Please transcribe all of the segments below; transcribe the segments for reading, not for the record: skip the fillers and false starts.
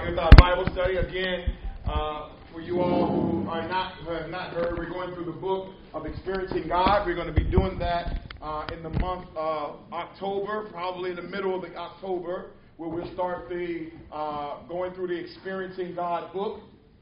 It's our Bible study again. For you all who have not heard, we're going through the book of Experiencing God. We're going to be doing that in the month of October, probably in the middle of October, where we'll start the going through the Experiencing God book.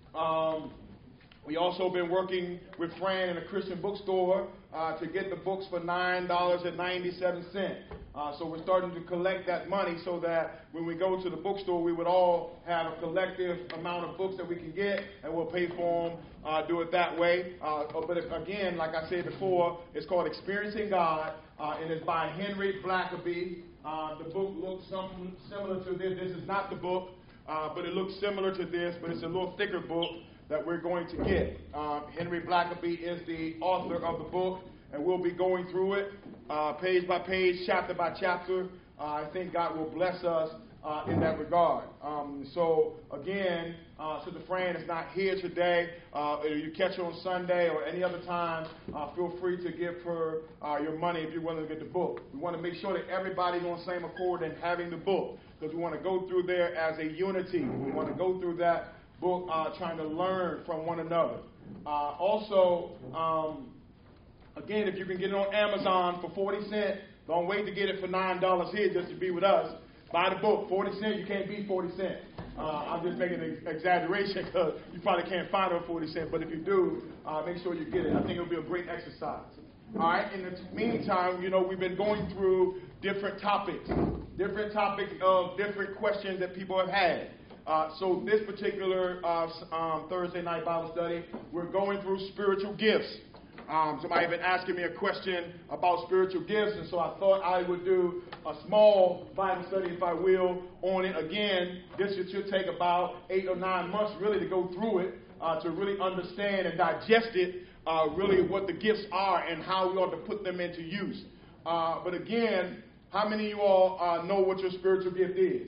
We also been working with Fran in a Christian bookstore to get the books for $9.97. So we're starting to collect that money so that when we go to the bookstore, we would all have a collective amount of books that we can get, and we'll pay for them, do it that way. But again, like I said before, it's called Experiencing God, and it's by Henry Blackaby. The book looks something similar to this. This is not the book, but it looks similar to this, but it's a little thicker book that we're going to get. Henry Blackaby is the author of the book, and we'll be going through it page by page, chapter by chapter. I think God will bless us in that regard. So again, Sister Fran is not here today. You catch her on Sunday or any other time, feel free to give her your money if you're willing to get the book. We want to make sure that everybody's on the same accord in having the book, because we want to go through there as a unity. We want to go through that book trying to learn from one another. Again, if you can get it on Amazon for 40 cents, don't wait to get it for $9 here just to be with us. Buy the book. 40 cents, you can't beat 40 cents. I'm just making an exaggeration because you probably can't find it for 40 cents, but if you do, make sure you get it. I think it'll be a great exercise. All right, in the meantime, we've been going through different topics of different questions that people have had. So this particular Thursday night Bible study, we're going through spiritual gifts. Somebody had been asking me a question about spiritual gifts, and so I thought I would do a small Bible study, if I will, on it. Again, this should take about 8 or 9 months really to go through it, to really understand and digest it, really what the gifts are and how we ought to put them into use. But again, how many of you all know what your spiritual gift is?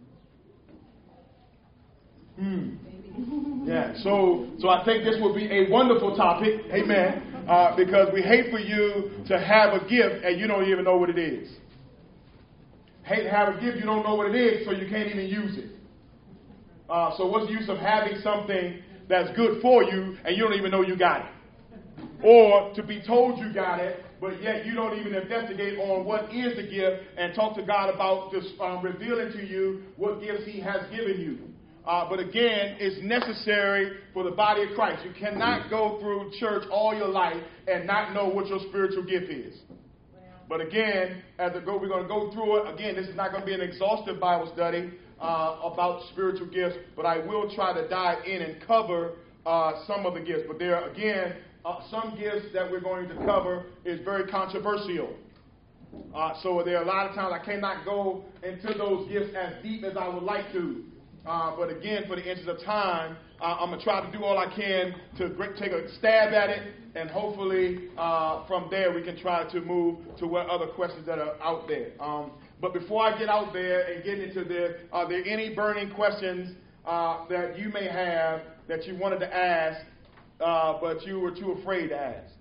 Yeah, so I think this will be a wonderful topic, amen, because we hate for you to have a gift and you don't even know what it is. Hate to have a gift, you don't know what it is, so you can't even use it. So what's the use of having something that's good for you and you don't even know you got it? Or to be told you got it, but yet you don't even investigate on what is the gift and talk to God about just revealing to you what gifts He has given you. But again, it's necessary for the body of Christ. You cannot go through church all your life and not know what your spiritual gift is. But again, we're going to go through it. Again, this is not going to be an exhaustive Bible study about spiritual gifts, but I will try to dive in and cover some of the gifts. But there are, again, some gifts that we're going to cover is very controversial. So there are a lot of times I cannot go into those gifts as deep as I would like to. But again, for the interest of time, I'm going to try to do all I can to take a stab at it, and hopefully from there we can try to move to what other questions that are out there. But before I get out there and get into this, are there any burning questions that you may have that you wanted to ask, but you were too afraid to ask?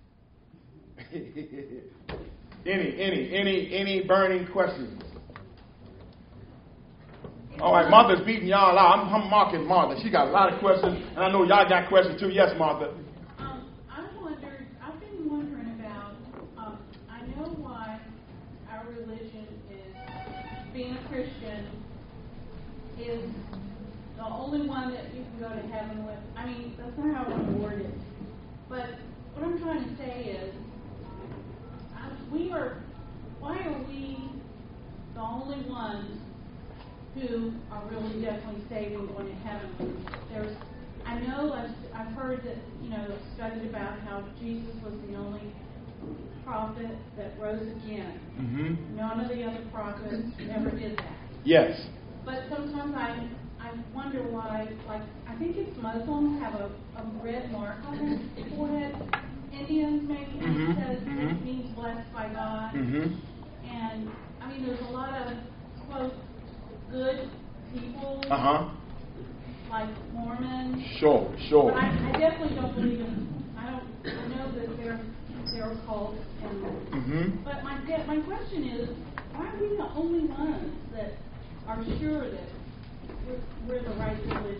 Any burning questions? All right, Martha's beating y'all out. I'm marking Martha. She got a lot of questions, and I know y'all got questions too. Yes, Martha. I've been wondering about, I know why our religion is, being a Christian, is the only one that you can go to heaven with. I mean, that's not how I want to word it. But what I'm trying to say is, why are we the only ones who are really definitely saved and going to heaven? I've heard that, studied about how Jesus was the only prophet that rose again. Mm-hmm. None of the other prophets ever did that. Yes. But sometimes I wonder why, like, I think it's Muslims have a red mark on their forehead. Indians maybe, mm-hmm. Says it means blessed by God. Mm-hmm. And, I mean, there's a lot of, quote, good people, like Mormons. Sure. But I definitely don't believe in. I know that they're cults, but my question is, why are we the only ones that are sure that we're the right religion?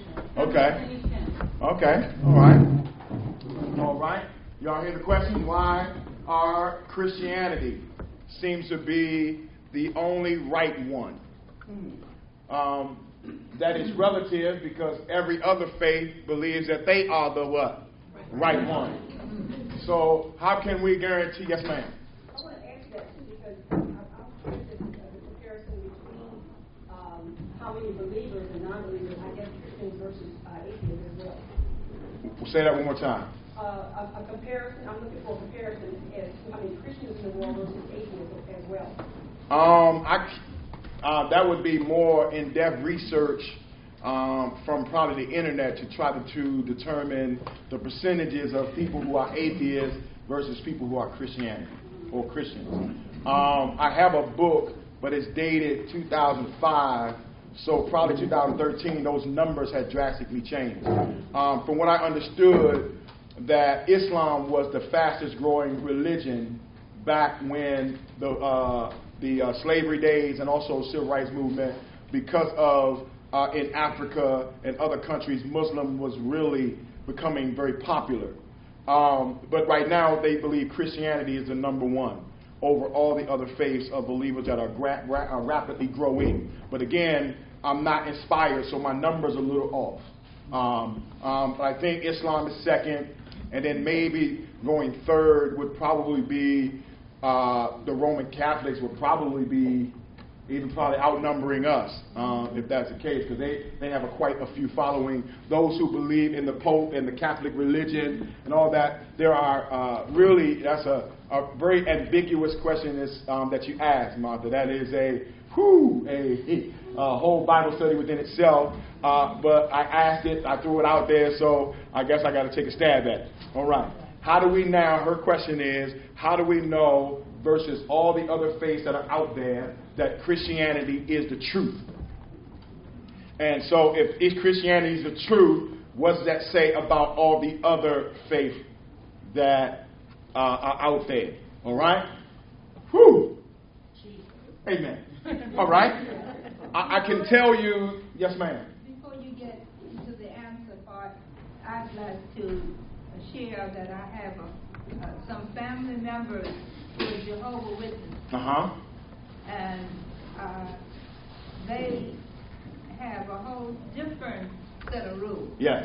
Okay. Okay. All right. All right. Y'all hear the question? Why our Christianity seems to be the only right one? That is relative because every other faith believes that they are the what? Right one. So how can we guarantee? Yes, ma'am. I want to answer that too because I'm curious as to the comparison between how many believers and non-believers, I guess Christians versus atheists as well. We'll say that one more time. A comparison, I'm looking for a comparison as to how many Christians in the world versus atheists as well. That would be more in-depth research from probably the internet to try to determine the percentages of people who are atheists versus people who are Christianity or Christians. I have a book, but it's dated 2005, so probably 2013, those numbers had drastically changed. From what I understood, that Islam was the fastest growing religion back when the slavery days and also civil rights movement, because of in Africa and other countries, Muslim was really becoming very popular. But right now, they believe Christianity is the number one over all the other faiths of believers that are rapidly growing. But again, I'm not inspired, so my number's a little off. But I think Islam is second, and then maybe going third would probably be the Roman Catholics would probably be even probably outnumbering us, if that's the case, because they have quite a few following. Those who believe in the Pope and the Catholic religion and all that, there are really, that's a very ambiguous question that you asked, Martha. That is a whole Bible study within itself. But I asked it, I threw it out there, so I guess I got to take a stab at it. All right. How do we now, her question is, how do we know versus all the other faiths that are out there that Christianity is the truth? And so if Christianity is the truth, what does that say about all the other faiths that are out there? All right? Whew. Amen. All right? I can tell you, yes, ma'am. Before you get to the answer part, I'd like to share that I have some family members who are Jehovah's Witnesses. And they have a whole different set of rules. Yes.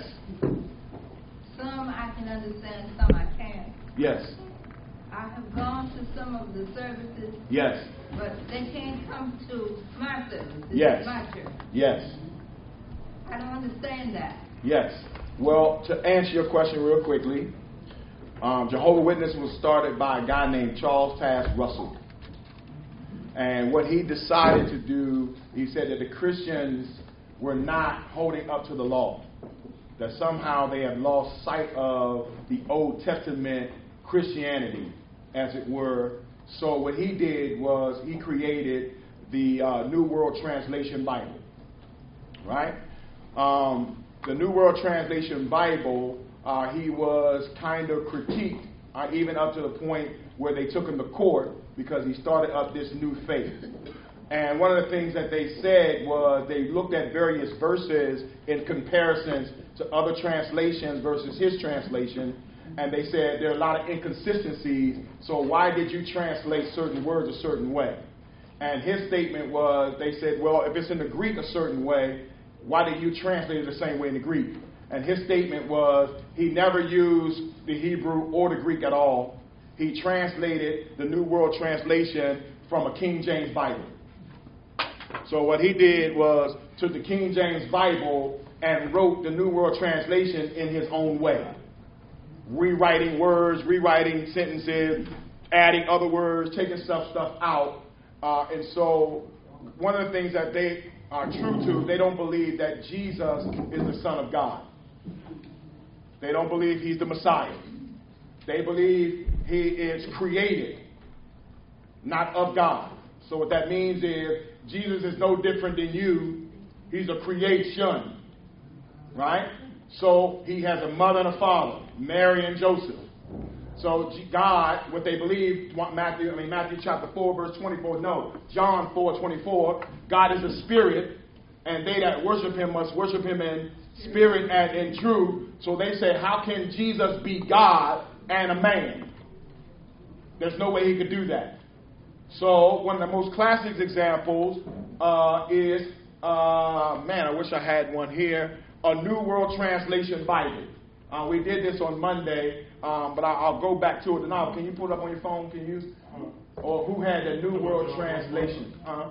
Some I can understand, some I can't. Yes. I have gone to some of the services. Yes. But they can't come to my service. Yes. My church. Yes. I don't understand that. Yes. Well, to answer your question real quickly, Jehovah's Witness was started by a guy named Charles Task Russell. And what he decided to do, he said that the Christians were not holding up to the law, that somehow they had lost sight of the Old Testament Christianity, as it were. So what he did was he created the New World Translation Bible, right? The New World Translation Bible, he was kind of critiqued, even up to the point where they took him to court because he started up this new faith. And one of the things that they said was they looked at various verses in comparisons to other translations versus his translation, and they said there are a lot of inconsistencies, so why did you translate certain words a certain way? And his statement was, they said, well, if it's in the Greek a certain way, why did you translate it the same way in the Greek? And his statement was he never used the Hebrew or the Greek at all. He translated the New World Translation from a King James Bible. So what he did was took the King James Bible and wrote the New World Translation in his own way. Rewriting words, rewriting sentences, adding other words, taking stuff out. And so one of the things that they are true to, they don't believe that Jesus is the Son of God. They don't believe he's the Messiah. They believe he is created, not of God. So what that means is Jesus is no different than you. He's a creation, right? So he has a mother and a father, Mary and Joseph. So God, what they believe, Matthew chapter 4, verse 24, no, John 4:24, God is a spirit, and they that worship him must worship him in spirit and in truth. So they say, how can Jesus be God and a man? There's no way he could do that. So one of the most classic examples is, I wish I had one here, a New World Translation Bible. We did this on Monday, but I'll go back to it now. Can you pull it up on your phone? Can you? Or who had the New World Translation?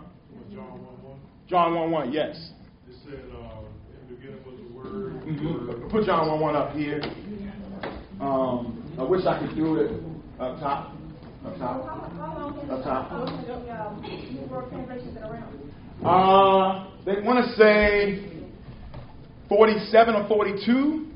John 1:1, yes. It said, in the beginning was the Word. Mm-hmm. Put John 1:1 up here. I wish I could do it up top. Up top. How long has the New World Translation been around? They want to say 47 or 42.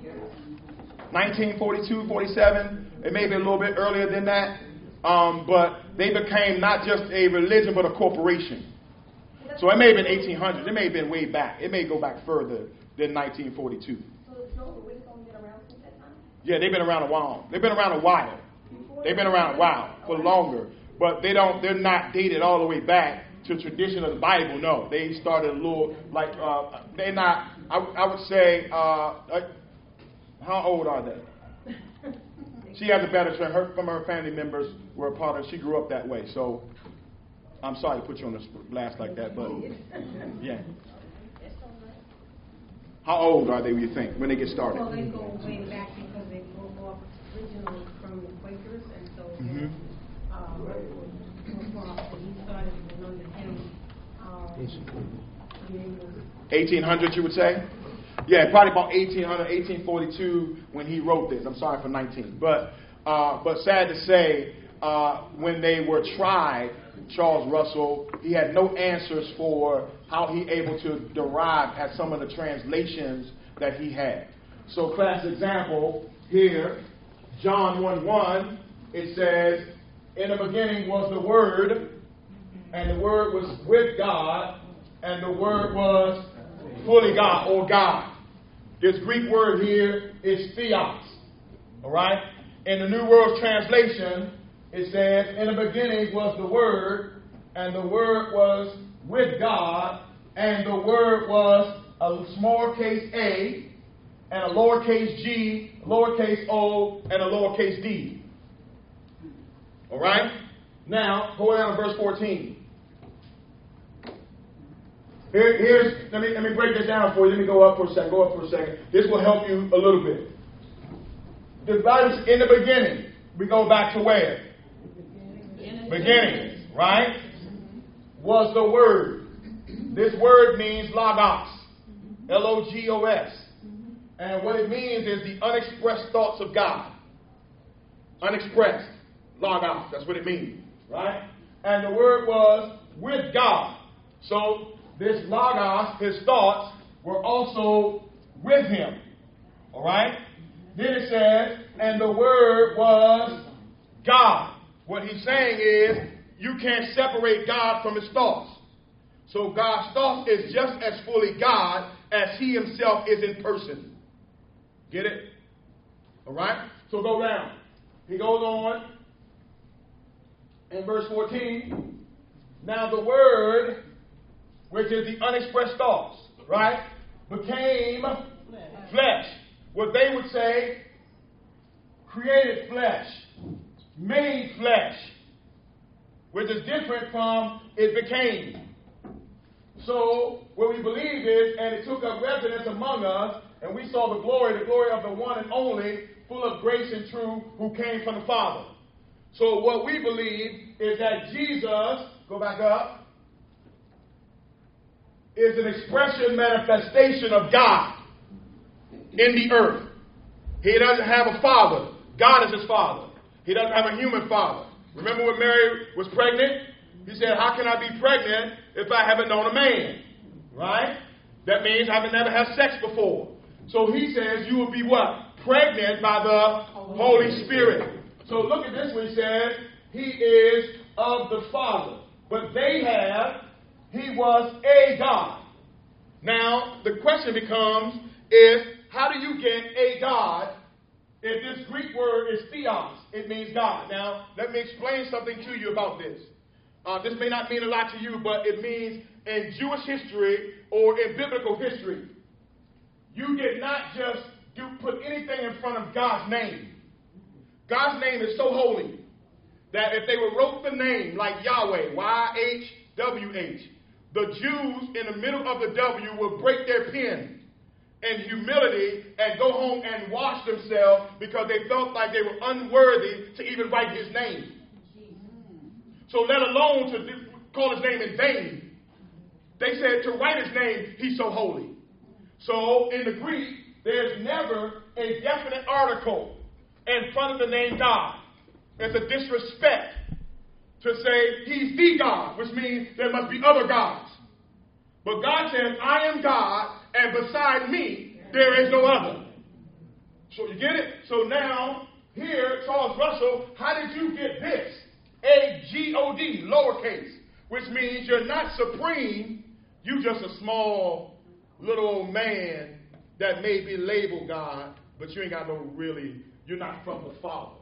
1942, 47. It may be a little bit earlier than that. But they became not just a religion, but a corporation. So it may have been 1800. It may have been way back. It may go back further than 1942. So the Jehovah's Witnesses only been around since that time? Yeah, they've been around a while. They've been around a while. They've been around a while, for longer. But they're not dated all the way back to the tradition of the Bible. No, they started a little, like, they're not, I would say, how old are they? She has a better trend. Some of her family members were a part of it. She grew up that way. So I'm sorry to put you on the blast like that, but yeah. How old are they, you think, when they get started? Well, they go way back because they broke off originally from the Quakers, and so he started under him. 1800, you would say? Yeah, probably about 1800, 1842 when he wrote this. I'm sorry for 19. But sad to say, when they were tried, Charles Russell, he had no answers for how he able to derive at some of the translations that he had. So class example here, John 1:1, it says, in the beginning was the Word, and the Word was with God, and the Word was fully God, or God. This Greek word here is theos. All right? In the New World Translation, it says, in the beginning was the Word, and the Word was with God, and the Word was a small case a, and a lowercase g, lowercase o, and a lowercase d. All right? Now, go down to verse 14. Let me break this down for you. Let me go up for a second. This will help you a little bit. The Bible in the beginning. We go back to where? Beginning, right? Was the Word. This word means logos. Logos. And what it means is the unexpressed thoughts of God. Unexpressed. Logos. That's what it means. Right? And the Word was with God. So this logos, his thoughts, were also with him. All right? Then it says, and the Word was God. What he's saying is, you can't separate God from his thoughts. So God's thoughts is just as fully God as he himself is in person. Get it? All right? So go down. He goes on in verse 14. Now the Word, which is the unexpressed thoughts, right, became flesh. What they would say, created flesh, made flesh, which is different from it became. So what we believe is, and it took up residence among us, and we saw the glory of the one and only, full of grace and truth, who came from the Father. So what we believe is that Jesus, go back up, is an expression, manifestation of God in the earth. He doesn't have a father. God is his father. He doesn't have a human father. Remember when Mary was pregnant? He said, how can I be pregnant if I haven't known a man? Right? That means I have never had sex before. So he says you will be what? Pregnant by the Holy Spirit. So look at this one. He says he is of the Father. But they have, he was a God. Now, the question becomes is, how do you get a God if this Greek word is theos? It means God. Now, let me explain something to you about this. This may not mean a lot to you, but it means in Jewish history or in biblical history, you did not just put anything in front of God's name. God's name is so holy that if they wrote the name like Yahweh, YHWH, the Jews in the middle of the W would break their pen in humility and go home and wash themselves because they felt like they were unworthy to even write his name. So let alone to call his name in vain. They said to write his name, he's so holy. So in the Greek, there's never a definite article in front of the name God. It's a disrespect to say he's the God, which means there must be other gods. But God says, I am God, and beside me, there is no other. So you get it? So now, here, Charles Russell, how did you get this? A-G-O-D, lowercase, which means you're not supreme, you just a small little old man that may be labeled God, but you ain't got no really, you're not from the Father.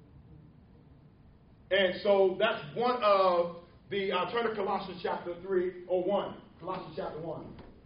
And so that's one of the, turn to Colossians chapter 3, or 1. Colossians chapter 1.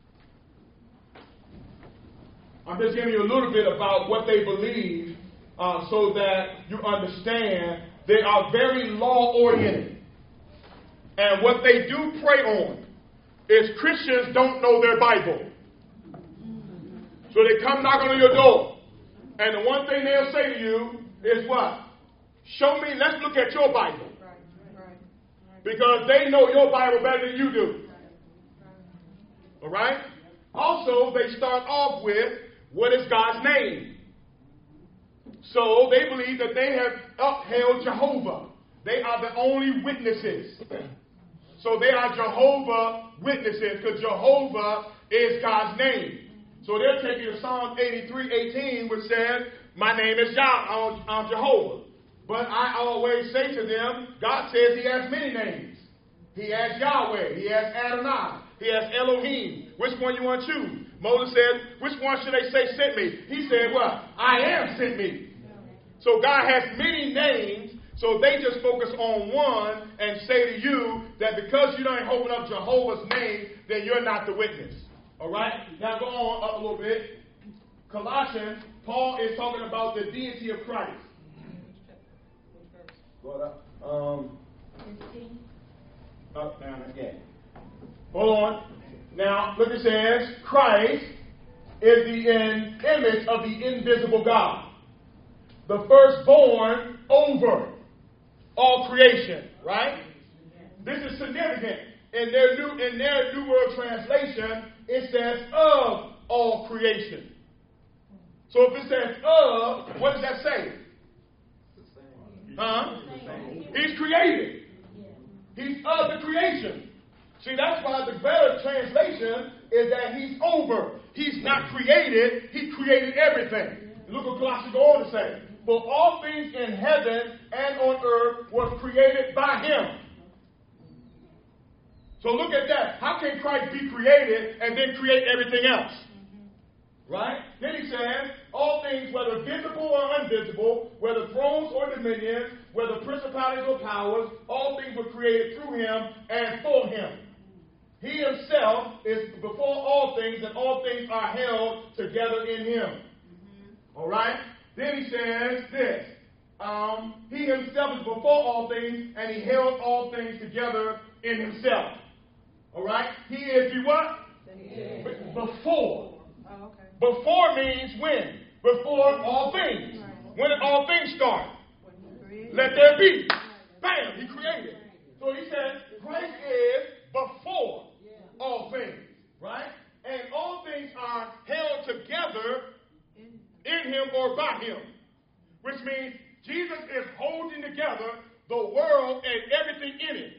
I'm just giving you a little bit about what they believe so that you understand they are very law-oriented. And what they do pray on is Christians don't know their Bible. So they come knocking on your door. And the one thing they'll say to you is what? Show me, let's look at your Bible. Because they know your Bible better than you do. All right? Also, they start off with, what is God's name? So they believe that they have upheld Jehovah. They are the only witnesses. So they are Jehovah Witnesses, because Jehovah is God's name. So they'll take you to Psalm 83:18, which says, my name is I'm Jehovah. But I always say to them, God says he has many names. He has Yahweh. He has Adonai. He has Elohim. Which one you want to choose? Moses said, which one should they say sent me? He said, well, I am sent me. So God has many names, so they just focus on one and say to you that because you don't open up Jehovah's name, then you're not the witness. All right? Now go on up a little bit. Colossians, Paul is talking about the deity of Christ. Up, down, again. Hold on. Now, look, it says, Christ is the image of the invisible God, the firstborn over all creation, right? This is significant. In their New World Translation, it says of all creation. So if it says of, what does that say? He's created. He's of the creation. See, that's why the better translation is that he's over. He's not created. He created everything. Look what Colossians go on to say. For all things in heaven and on earth was created by him. So look at that. How can Christ be created and then create everything else? Right? Then he says, all things, whether visible or invisible, whether thrones or dominions, whether principalities or powers, all things were created through him and for him. He himself is before all things, and all things are held together in him. All right? Then he says this. He himself is before all things, and he held all things together in himself. All right? He is the what? Before. Oh, okay. Before means when? Before all things. When did all things start? Let there be. Bam! He created. So he says Christ is before all things. Right? And all things are held together in him or by him. Which means Jesus is holding together the world and everything in it.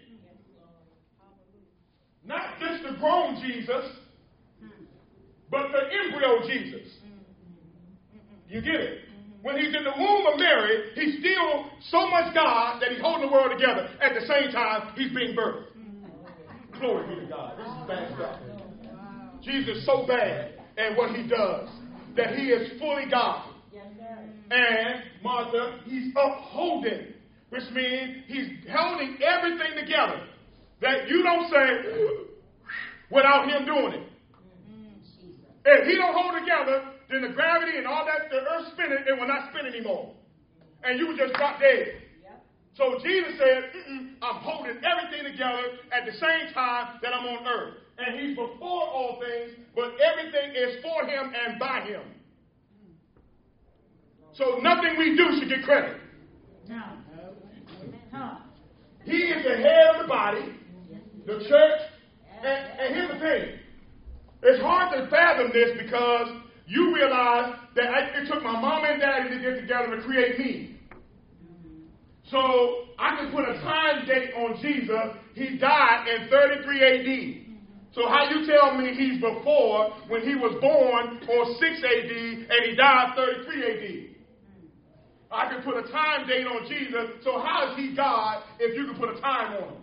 Not just the grown Jesus, but the embryo Jesus. You get it? When he's in the womb of Mary, he's still so much God that he's holding the world together. At the same time, he's being birthed. Glory be to God. This is bad stuff. Jesus is so bad at what he does that he is fully God. And Martha, he's upholding, which means he's holding everything together. That you don't say, without him doing it. If he don't hold together, then the gravity and all that, the earth spinning, it will not spin anymore. And you will just drop dead. So Jesus said, I'm holding everything together at the same time that I'm on earth. And he's before all things, but everything is for him and by him. So nothing we do should get credit. He is the head of the body, the church. And here's the thing. It's hard to fathom this because you realize that it took my mom and daddy to get together to create me. So I can put a time date on Jesus. He died in 33 AD. So how you tell me he's before when he was born on 6 AD and he died 33 AD? I can put a time date on Jesus. So how is he God if you can put a time on him?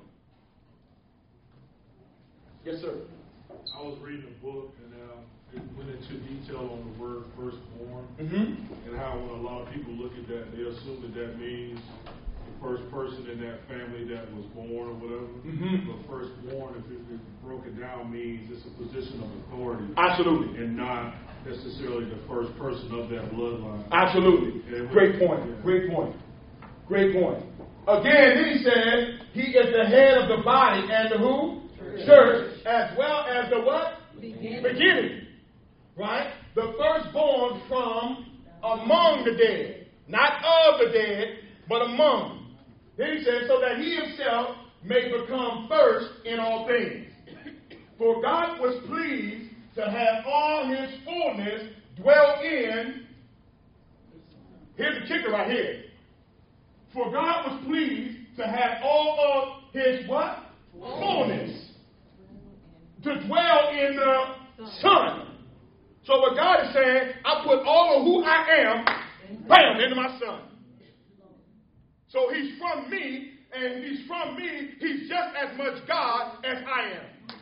Yes, sir. I was reading a book and it went into detail on the word firstborn and how when a lot of people look at that, they assume that means the first person in that family that was born or whatever. But firstborn, if it broken down, means it's a position of authority. Absolutely. And not necessarily the first person of that bloodline. Absolutely. Great point. Yeah. Great point. Great point. Again, then he said, he is the head of the body and the who? Church, as well as the what? Beginning. Right? The firstborn from among the dead. Not of the dead, but among. Then he says, so that he himself may become first in all things. For God was pleased to have all his fullness dwell in. Here's the kicker right here. For God was pleased to have all of his what? Fullness. To dwell in the Son. So what God is saying, I put all of who I am, bam, into my Son. So he's from me, and he's from me, he's just as much God as I am.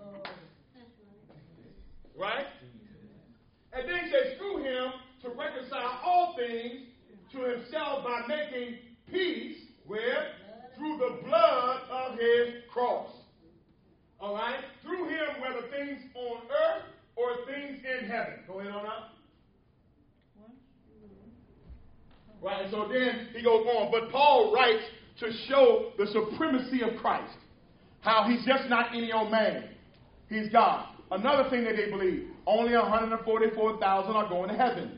Right? And then he says, through him to reconcile all things to himself by making peace where? Through the blood of his cross. All right? Through him, whether things on earth or things in heaven. Go ahead on up. Right, and so then he goes on. But Paul writes to show the supremacy of Christ. How he's just not any old man. He's God. Another thing that they believe, only 144,000 are going to heaven.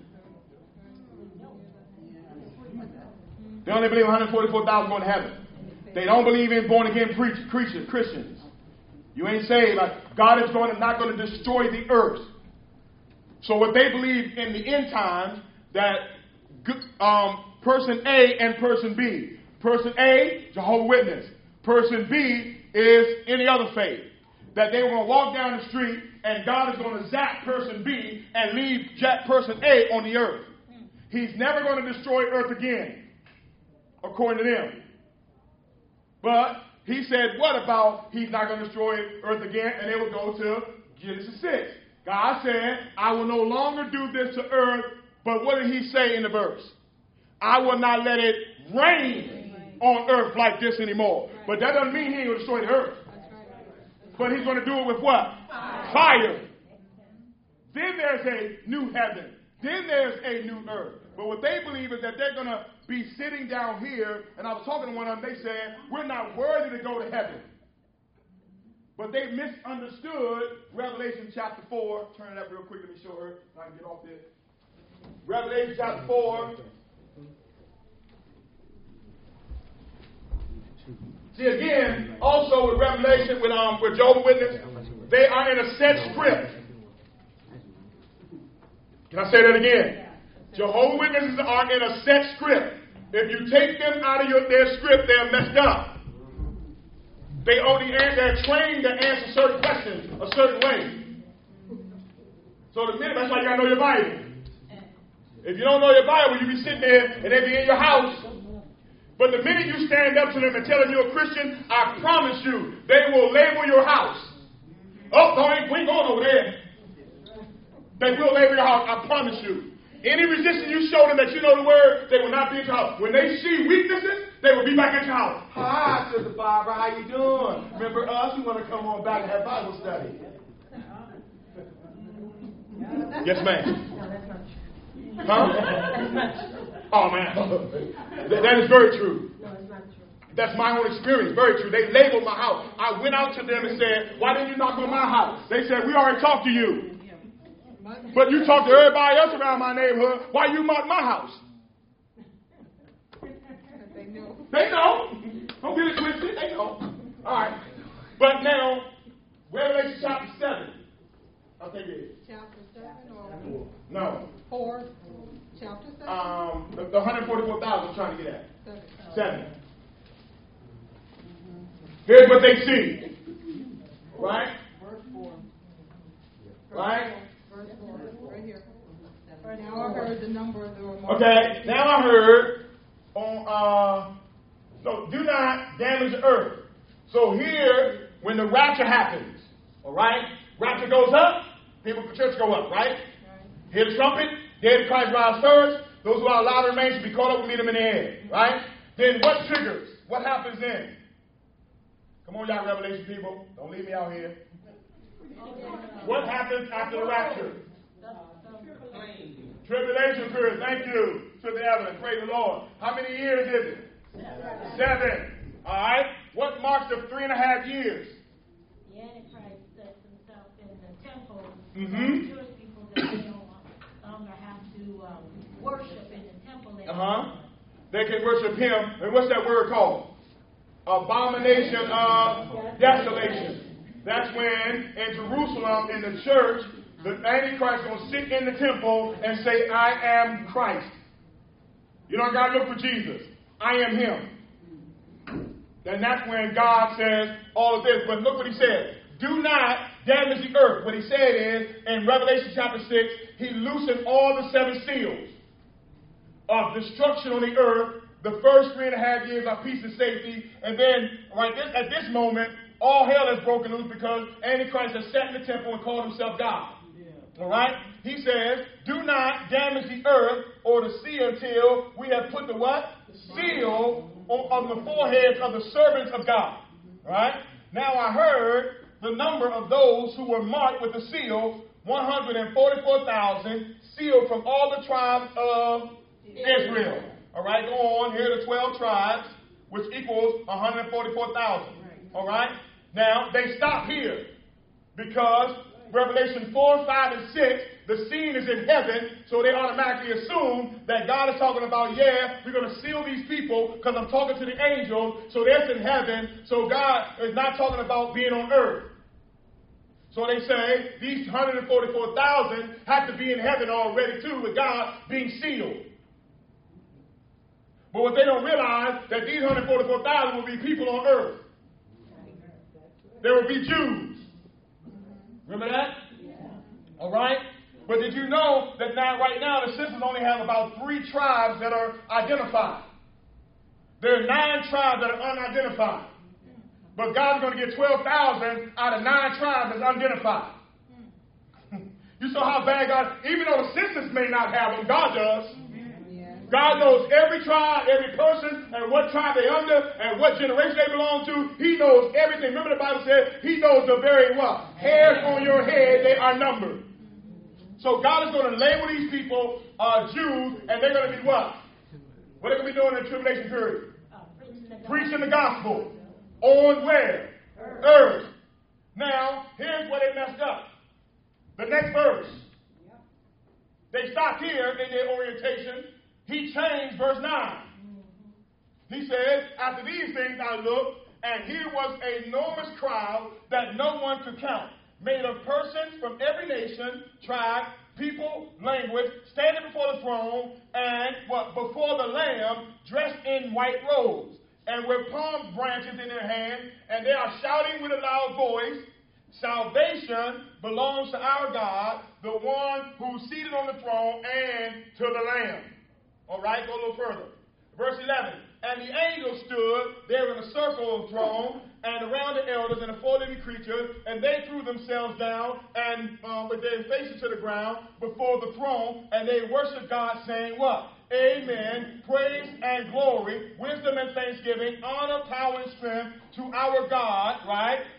They only believe 144,000 going to heaven. They don't believe in born-again Christians. You ain't saved. Like God is not going to destroy the earth. So what they believe in the end times, that person A and person B. Person A, Jehovah's Witness. Person B is any other faith. That they were going to walk down the street and God is going to zap person B and leave person A on the earth. He's never going to destroy earth again, according to them. But he said, what about he's not going to destroy earth again? And they will go to Genesis 6. God said, I will no longer do this to earth. But what did he say in the verse? I will not let it rain on earth like this anymore. But that doesn't mean he ain't going to destroy the earth. But he's going to do it with what? Fire. Then there's a new heaven. Then there's a new earth. But what they believe is that they're going to be sitting down here. And I was talking to one of them. They said, we're not worthy to go to heaven. But they misunderstood Revelation chapter 4. Turn it up real quick. Let me show her so I can get off this. Revelation chapter 4. See, again, also with Revelation, with Jehovah's Witness, they are in a set script. Can I say that again? Jehovah's Witnesses are in a set script. If you take them out of their script, they're messed up. They're trained to answer certain questions a certain way. So that's why you gotta know your Bible. If you don't know your Bible, you be sitting there and they be in your house. But the minute you stand up to them and tell them you're a Christian, I promise you, they will label your house. Oh, no, we ain't going over there. They will label your house, I promise you. Any resistance you show them that you know the word, they will not be in your house. When they see weaknesses, they will be back in your house. Hi, Sister Barbara, how you doing? Remember us? We want to come on back and have Bible study. Yes, ma'am. No, that's not true. Huh? That's not true. Oh, man. That is very true. No, it's not true. That's my own experience. Very true. They labeled my house. I went out to them and said, why didn't you knock on my house? They said, we already talked to you. But you talk to everybody else around my neighborhood. Why you mark my house? They know. Don't get it twisted. They know. All right. But now, Revelation chapter 7. I'll take it. Chapter 7 or No. 4? Chapter 7? The 144,000 I'm trying to get at. 7. Here's what they see. Right? Verse 4. Right? Verse 4. Right here. Now I heard the number of the remarks. Okay. Now I heard on so do not damage the earth. So here, when the rapture happens, all right, rapture goes up, people from church go up, right? Hear the trumpet, dead in Christ rise first. Those who are allowed to remain should be caught up and meet them in the air, right? Then what triggers? What happens then? Come on, y'all Revelation people. Don't leave me out here. What happens after the rapture? Tribulation period. Thank you. To the evidence. Praise the Lord. How many years is it? 7. All right. What marks the 3.5 years? The Antichrist sets himself in the temple. Mm-hmm. Jewish people that they no longer have to worship in the temple. They can worship him. And what's that word called? Abomination of desolation. That's when in Jerusalem, in the church, the Antichrist is going to sit in the temple and say, I am Christ. You don't got to look for Jesus. I am him. And that's when God says all of this. But look what he said. Do not damage the earth. What he said is, in Revelation chapter 6, he loosened all the 7 seals of destruction on the earth. The first 3.5 years are peace and safety. And then, at this moment, all hell has broken loose because Antichrist has sat in the temple and called himself God. Yeah. All right? He says, do not damage the earth or the sea until we have put the what? Seal on the foreheads of the servants of God. All right? Now I heard the number of those who were marked with the seal, 144,000, sealed from all the tribes of Israel. All right, go on. Here are the 12 tribes, which equals 144,000. All right? Now, they stop here because Revelation 4, 5, and 6, the scene is in heaven, so they automatically assume that God is talking about, we're going to seal these people because I'm talking to the angels, so that's in heaven, so God is not talking about being on earth. So they say these 144,000 have to be in heaven already too, with God being sealed. But what they don't realize, that these 144,000 will be people on earth. There will be Jews. Remember that? Yeah. All right? But did you know that right now the census only have about 3 tribes that are identified? There are 9 tribes that are unidentified. But God's going to get 12,000 out of 9 tribes that's unidentified. You saw how bad God, even though the census may not have them, God does. God knows every tribe, every person, and what tribe they're under, and what generation they belong to. He knows everything. Remember the Bible says he knows the very what? Hairs on your head, they are numbered. So God is going to label these people Jews, and they're going to be what? What are they going to be doing in the tribulation period? Preaching the gospel. On where? Earth. Now, here's where they messed up. The next verse. They stopped here in their orientation. He changed verse 9. He said, after these things I looked, and here was an enormous crowd that no one could count, made of persons from every nation, tribe, people, language, standing before the throne, and before the Lamb, dressed in white robes, and with palm branches in their hand, and they are shouting with a loud voice, salvation belongs to our God, the one who's seated on the throne, and to the Lamb. All right, go a little further. Verse 11. And the angels stood there in a circle of the throne, and around the elders and the 4 living creatures, and they threw themselves down and with their faces to the ground before the throne, and they worshiped God, saying what? Amen. Praise and glory, wisdom and thanksgiving, honor, power, and strength to our God, right?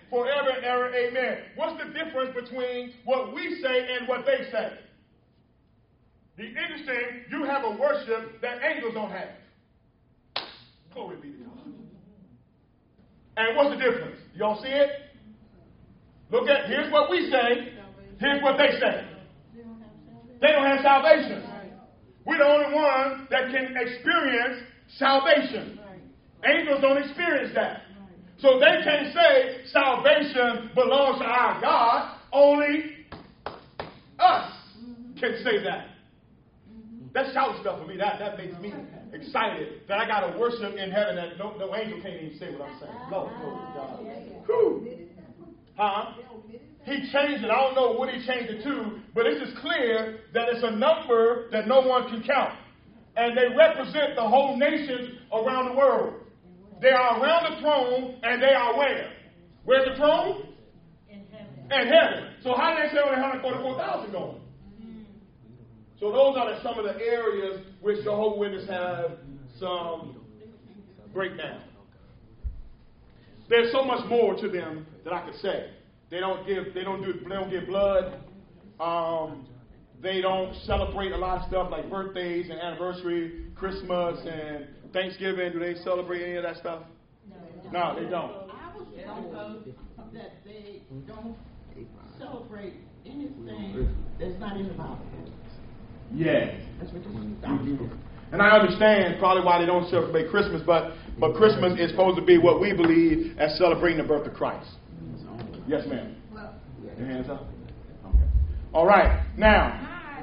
forever and ever. Amen. What's the difference between what we say and what they say? The interesting, you have a worship that angels don't have. Glory be to God. And what's the difference? Y'all see it? Look at, here's what we say. Here's what they say. They don't have salvation. We're the only one that can experience salvation. Angels don't experience that. So they can't say salvation belongs to our God. Only us can say that. That shout stuff for me, that makes me excited that I got to worship in heaven that no angel can't even say what I'm saying. Glory to God. Whew. Huh? He changed it. I don't know what he changed it to, but it's just clear that it's a number that no one can count. And they represent the whole nations around the world. They are around the throne, and they are where? Where's the throne? In heaven. So how did they say only 144,000 going? So those are some of the areas which Jehovah's Witnesses have some breakdown. There's so much more to them that I could say. They don't give blood. They don't celebrate a lot of stuff like birthdays and anniversary, Christmas and Thanksgiving. Do they celebrate any of that stuff? No, they don't. I was told that they don't celebrate anything that's not in the Bible. Yeah. That's what and I understand probably why they don't celebrate Christmas, but Christmas is supposed to be what we believe as celebrating the birth of Christ. Yes, ma'am. Your hands up. Okay. All right. Now.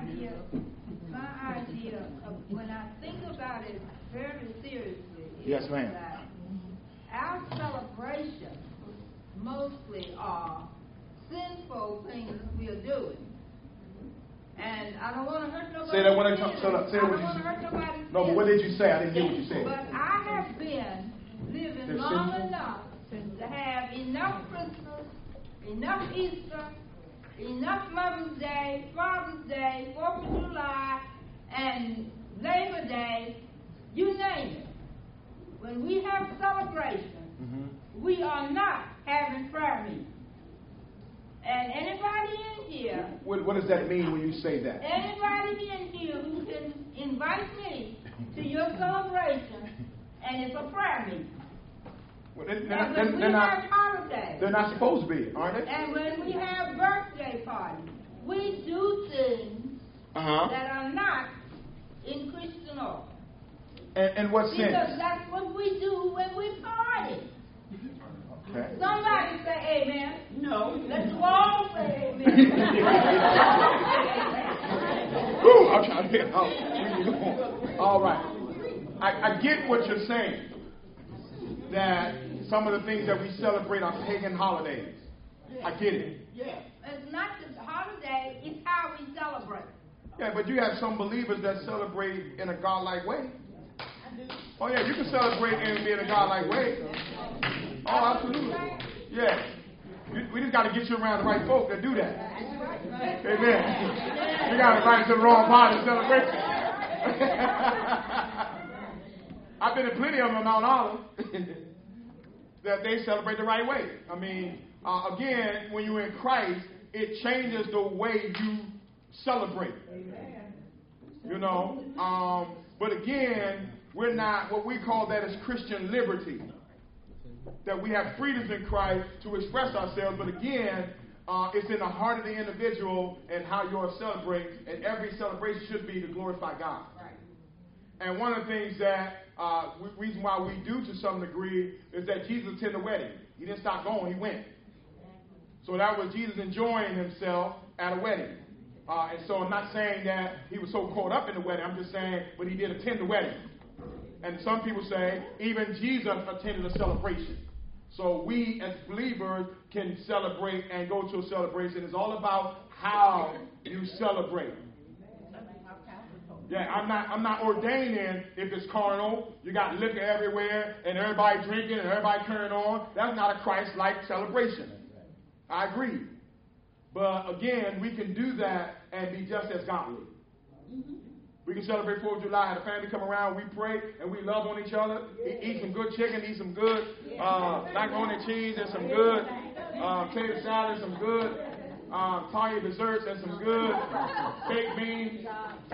My idea of when I think about it very seriously. Yes, ma'am. Our celebrations mostly are sinful things we are doing. And I don't want to hurt nobody. Say that one time. Say what you said. No, but what did you say? I didn't hear what you said. But I have been living long enough to have enough Christmas, enough Easter, enough Mother's Day, Father's Day, 4th of July, and Labor Day, you name it. When we have celebration, we are not having prayer meetings. And anybody in here... What does that mean when you say that? Anybody in here who can invite me to your celebration, and it's a prayer meeting. Well, they're not supposed to be, aren't they? And when we have birthday parties, we do things that are not in Christian order. And what sense? Because that's what we do when we party. Okay. Somebody say amen. No. Let's all say amen. Woo, I'm trying to get out. All right. I get what you're saying. That some of the things that we celebrate are pagan holidays. I get it. Yeah. It's not just a holiday, it's how we celebrate. Yeah, but you have some believers that celebrate in a godlike way. Oh, yeah, you can celebrate and be in a godlike way. Oh, absolutely. Yeah. We just got to get you around the right folk that do that. Amen. You got to invite to the wrong party to celebrate. I've been to plenty of them on Mount Olive that they celebrate the right way. I mean, again, when you're in Christ, it changes the way you celebrate. You know, but again, we're not, what we call that is Christian liberty. That we have freedoms in Christ to express ourselves, but again, it's in the heart of the individual and how you're celebrating, and every celebration should be to glorify God. Right. And one of the things that, reason why we do to some degree, is that Jesus attended the wedding. He didn't stop going, he went. So that was Jesus enjoying himself at a wedding. And so I'm not saying that he was so caught up in the wedding, I'm just saying, but he did attend the wedding. And some people say even Jesus attended a celebration. So we as believers can celebrate and go to a celebration. It's all about how you celebrate. Yeah, I'm not ordaining if it's carnal. You got liquor everywhere and everybody drinking and everybody turning on. That's not a Christ-like celebration. I agree. But again, we can do that and be just as godly. We can celebrate 4th of July, have the family come around, we pray, and we love on each other. Eat some good chicken, eat some good macaroni and cheese, and some good tater salad, some good Tanya desserts, and some good baked beans.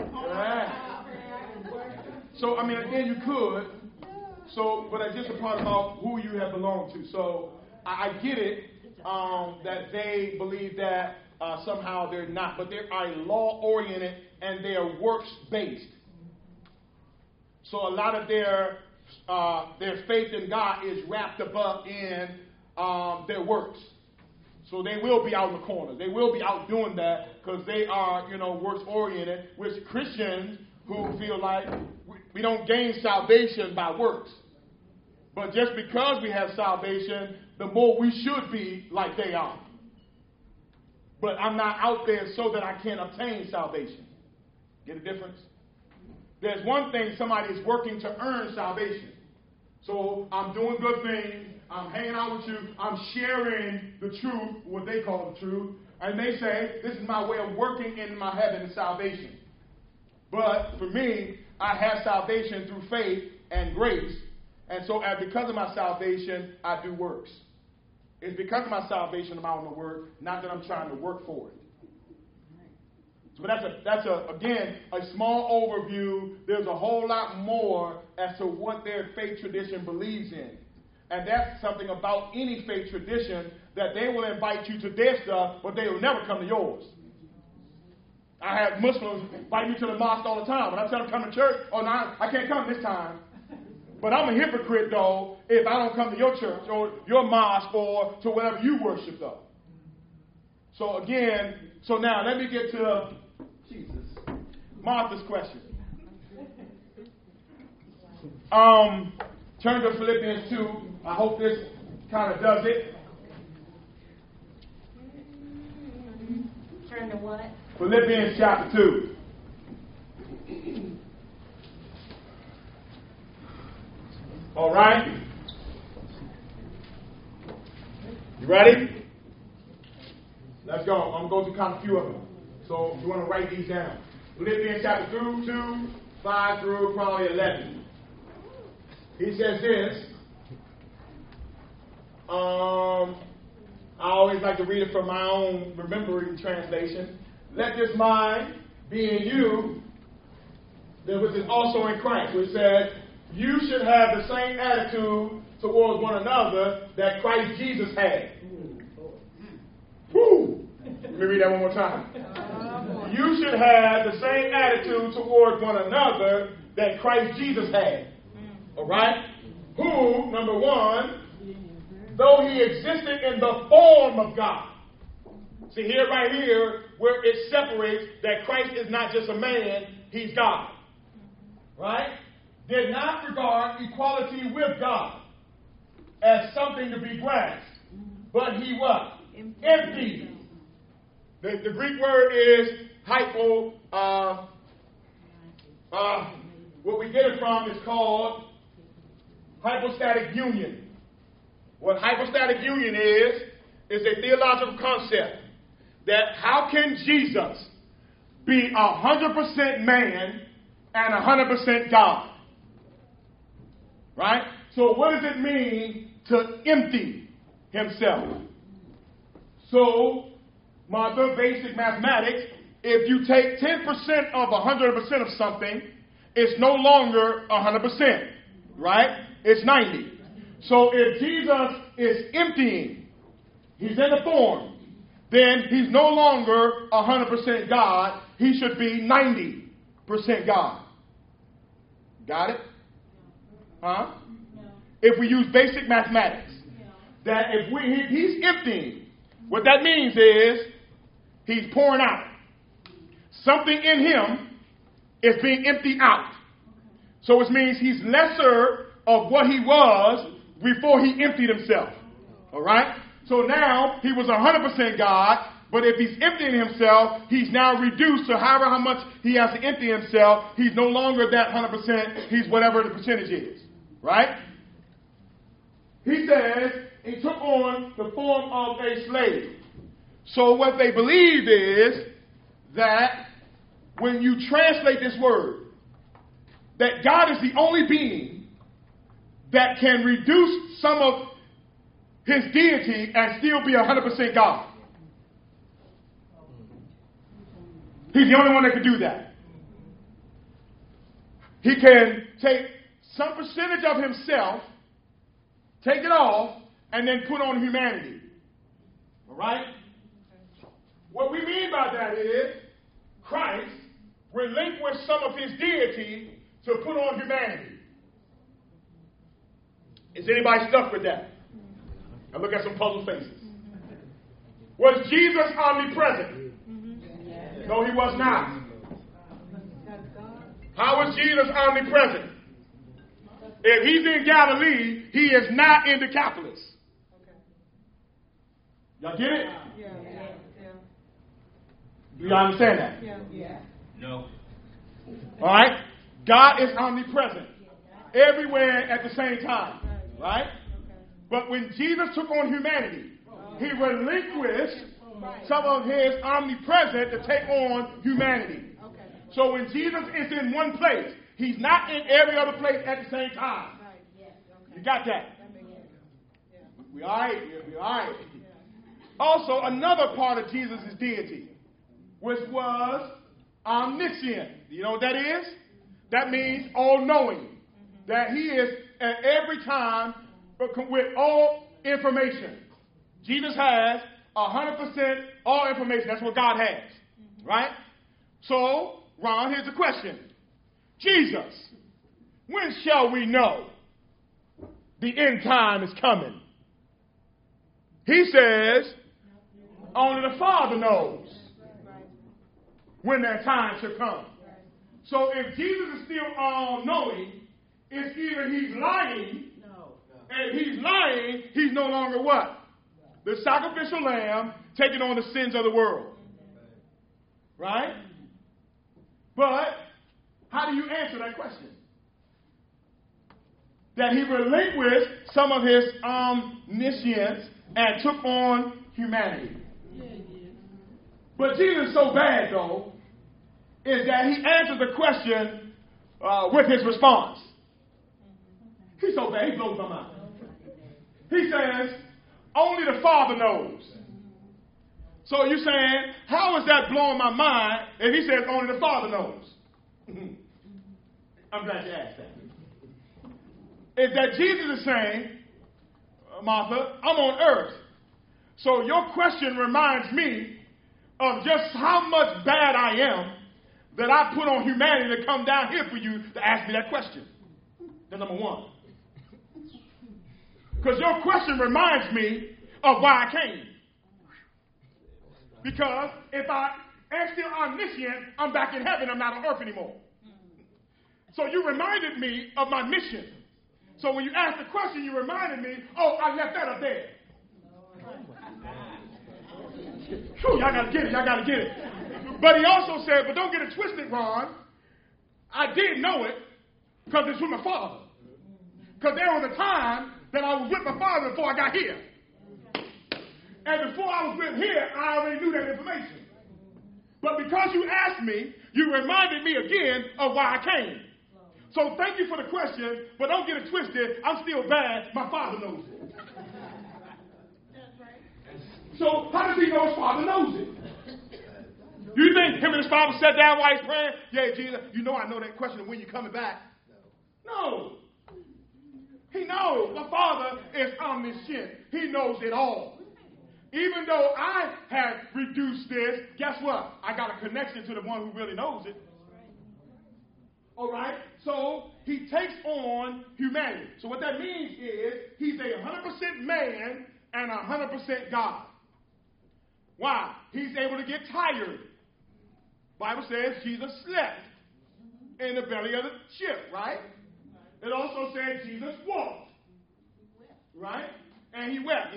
So, I mean, again, you could. So, but it's just a part about who you have belonged to. So, I get it that they believe that somehow they're not, but they are law-oriented and they are works-based. So, a lot of their faith in God is wrapped up in their works. So they will be out in the corner. They will be out doing that because they are, works-oriented, which Christians who feel like we don't gain salvation by works. But just because we have salvation, the more we should be like they are. But I'm not out there so that I can obtain salvation. Get a difference? There's one thing, somebody is working to earn salvation. So I'm doing good things. I'm hanging out with you. I'm sharing the truth, what they call the truth. And they say, this is my way of working in my heaven and salvation. But for me, I have salvation through faith and grace. And so because of my salvation, I do works. It's because of my salvation I'm out on the work, not that I'm trying to work for it. So that's again, a small overview. There's a whole lot more as to what their faith tradition believes in. And that's something about any faith tradition, that they will invite you to their stuff, but they will never come to yours. I have Muslims invite me to the mosque all the time. When I tell them to come to church, oh, no, I can't come this time. But I'm a hypocrite, though, if I don't come to your church or your mosque or to whatever you worship, though. So again, so now let me get to Martha's question. Turn to Philippians 2. I hope this kind of does it. Turn to what? Philippians chapter 2. All right. You ready? Let's go. I'm going to go to kind of a few of them. So if you want to write these down. Philippians chapter 2, 5 through probably 11. He says this. I always like to read it from my own remembering translation. Let this mind be in you, which is also in Christ, which says, you should have the same attitude towards one another that Christ Jesus had. Woo! Let me read that one more time. You should have the same attitude towards one another that Christ Jesus had. All right? Who, number one, though he existed in the form of God. See here, right here, where it separates that Christ is not just a man, he's God. Right? Did not regard equality with God as something to be grasped, but he what? Emptied. The Greek word is hypo. What we get it from is called hypostatic union. What hypostatic union is a theological concept that how can Jesus be 100% man and 100% God? Right? So what does it mean to empty himself? So, Martha, basic mathematics, if you take 10% of 100% of something, it's no longer 100%. Right? It's 90. So if Jesus is emptying, he's in the form, then he's no longer 100% God. He should be 90% God. Got it? Huh? No. If we use basic mathematics, that if he's emptying, what that means is he's pouring out. Something in him is being emptied out. So it means he's lesser of what he was before he emptied himself. All right? So now he was 100% God, but if he's emptying himself, he's now reduced to however how much he has to empty himself. He's no longer that 100%. He's whatever the percentage is. Right? He says he took on the form of a slave. So what they believe is that when you translate this word, that God is the only being that can reduce some of his deity and still be 100% God. He's the only one that can do that. He can take some percentage of himself, take it off, and then put on humanity. All right? What we mean by that is Christ relinquished some of his deity to put on humanity. Is anybody stuck with that? Now look at some puzzled faces. Was Jesus omnipresent? No, he was not. How was Jesus omnipresent? If he's in Galilee, he is not in Decapolis. Y'all get it? Do y'all understand that? No. All right? God is omnipresent everywhere at the same time. Right? But when Jesus took on humanity, he relinquished some of his omnipresent to take on humanity. So when Jesus is in one place, he's not in every other place at the same time. You got that? We all right? We all right. Also, another part of Jesus' deity, which was omniscient. You know what that is? That means all-knowing. That he is at every time with all information. Jesus has 100% all information. That's what God has. Right? So, Ron, here's the question. Jesus, when shall we know the end time is coming? He says, only the Father knows when that time shall come. So if Jesus is still all-knowing, it's either he's lying, and he's lying, he's no longer what? The sacrificial lamb taking on the sins of the world. Right? But how do you answer that question? That he relinquished some of his omniscience and took on humanity. But Jesus is so bad, though, is that he answers the question with his response. He's so bad, he blows my mind. He says, only the Father knows. So you're saying, how is that blowing my mind if he says only the Father knows? I'm glad you asked that. Is that Jesus is saying, Martha, I'm on earth. So your question reminds me of just how much bad I am that I put on humanity to come down here for you to ask me that question. That's number one. Because your question reminds me of why I came. Because if I am still omniscient, I'm back in heaven. I'm not on earth anymore. So you reminded me of my mission. So when you asked the question, you reminded me, oh, I left that up there. Whew, y'all got to get it. Y'all got to get it. But he also said, but don't get it twisted, Ron. I did know it because it's with my Father. Because there was a time that I was with my Father before I got here. And before I was with here, I already knew that information. But because you asked me, you reminded me again of why I came. So thank you for the question, but don't get it twisted. I'm still bad. My Father knows it. So how does he know his Father knows it? Do you think him and his Father sat down while he's praying? Yeah, Jesus, you know I know that question of when you're coming back. No. He knows. My Father is omniscient. He knows it all. Even though I have reduced this, guess what? I got a connection to the one who really knows it. All right? So he takes on humanity. So what that means is he's a 100% man and 100% God. Why? He's able to get tired. Bible says Jesus slept in the belly of the ship, right? It also says Jesus walked, right? And he wept.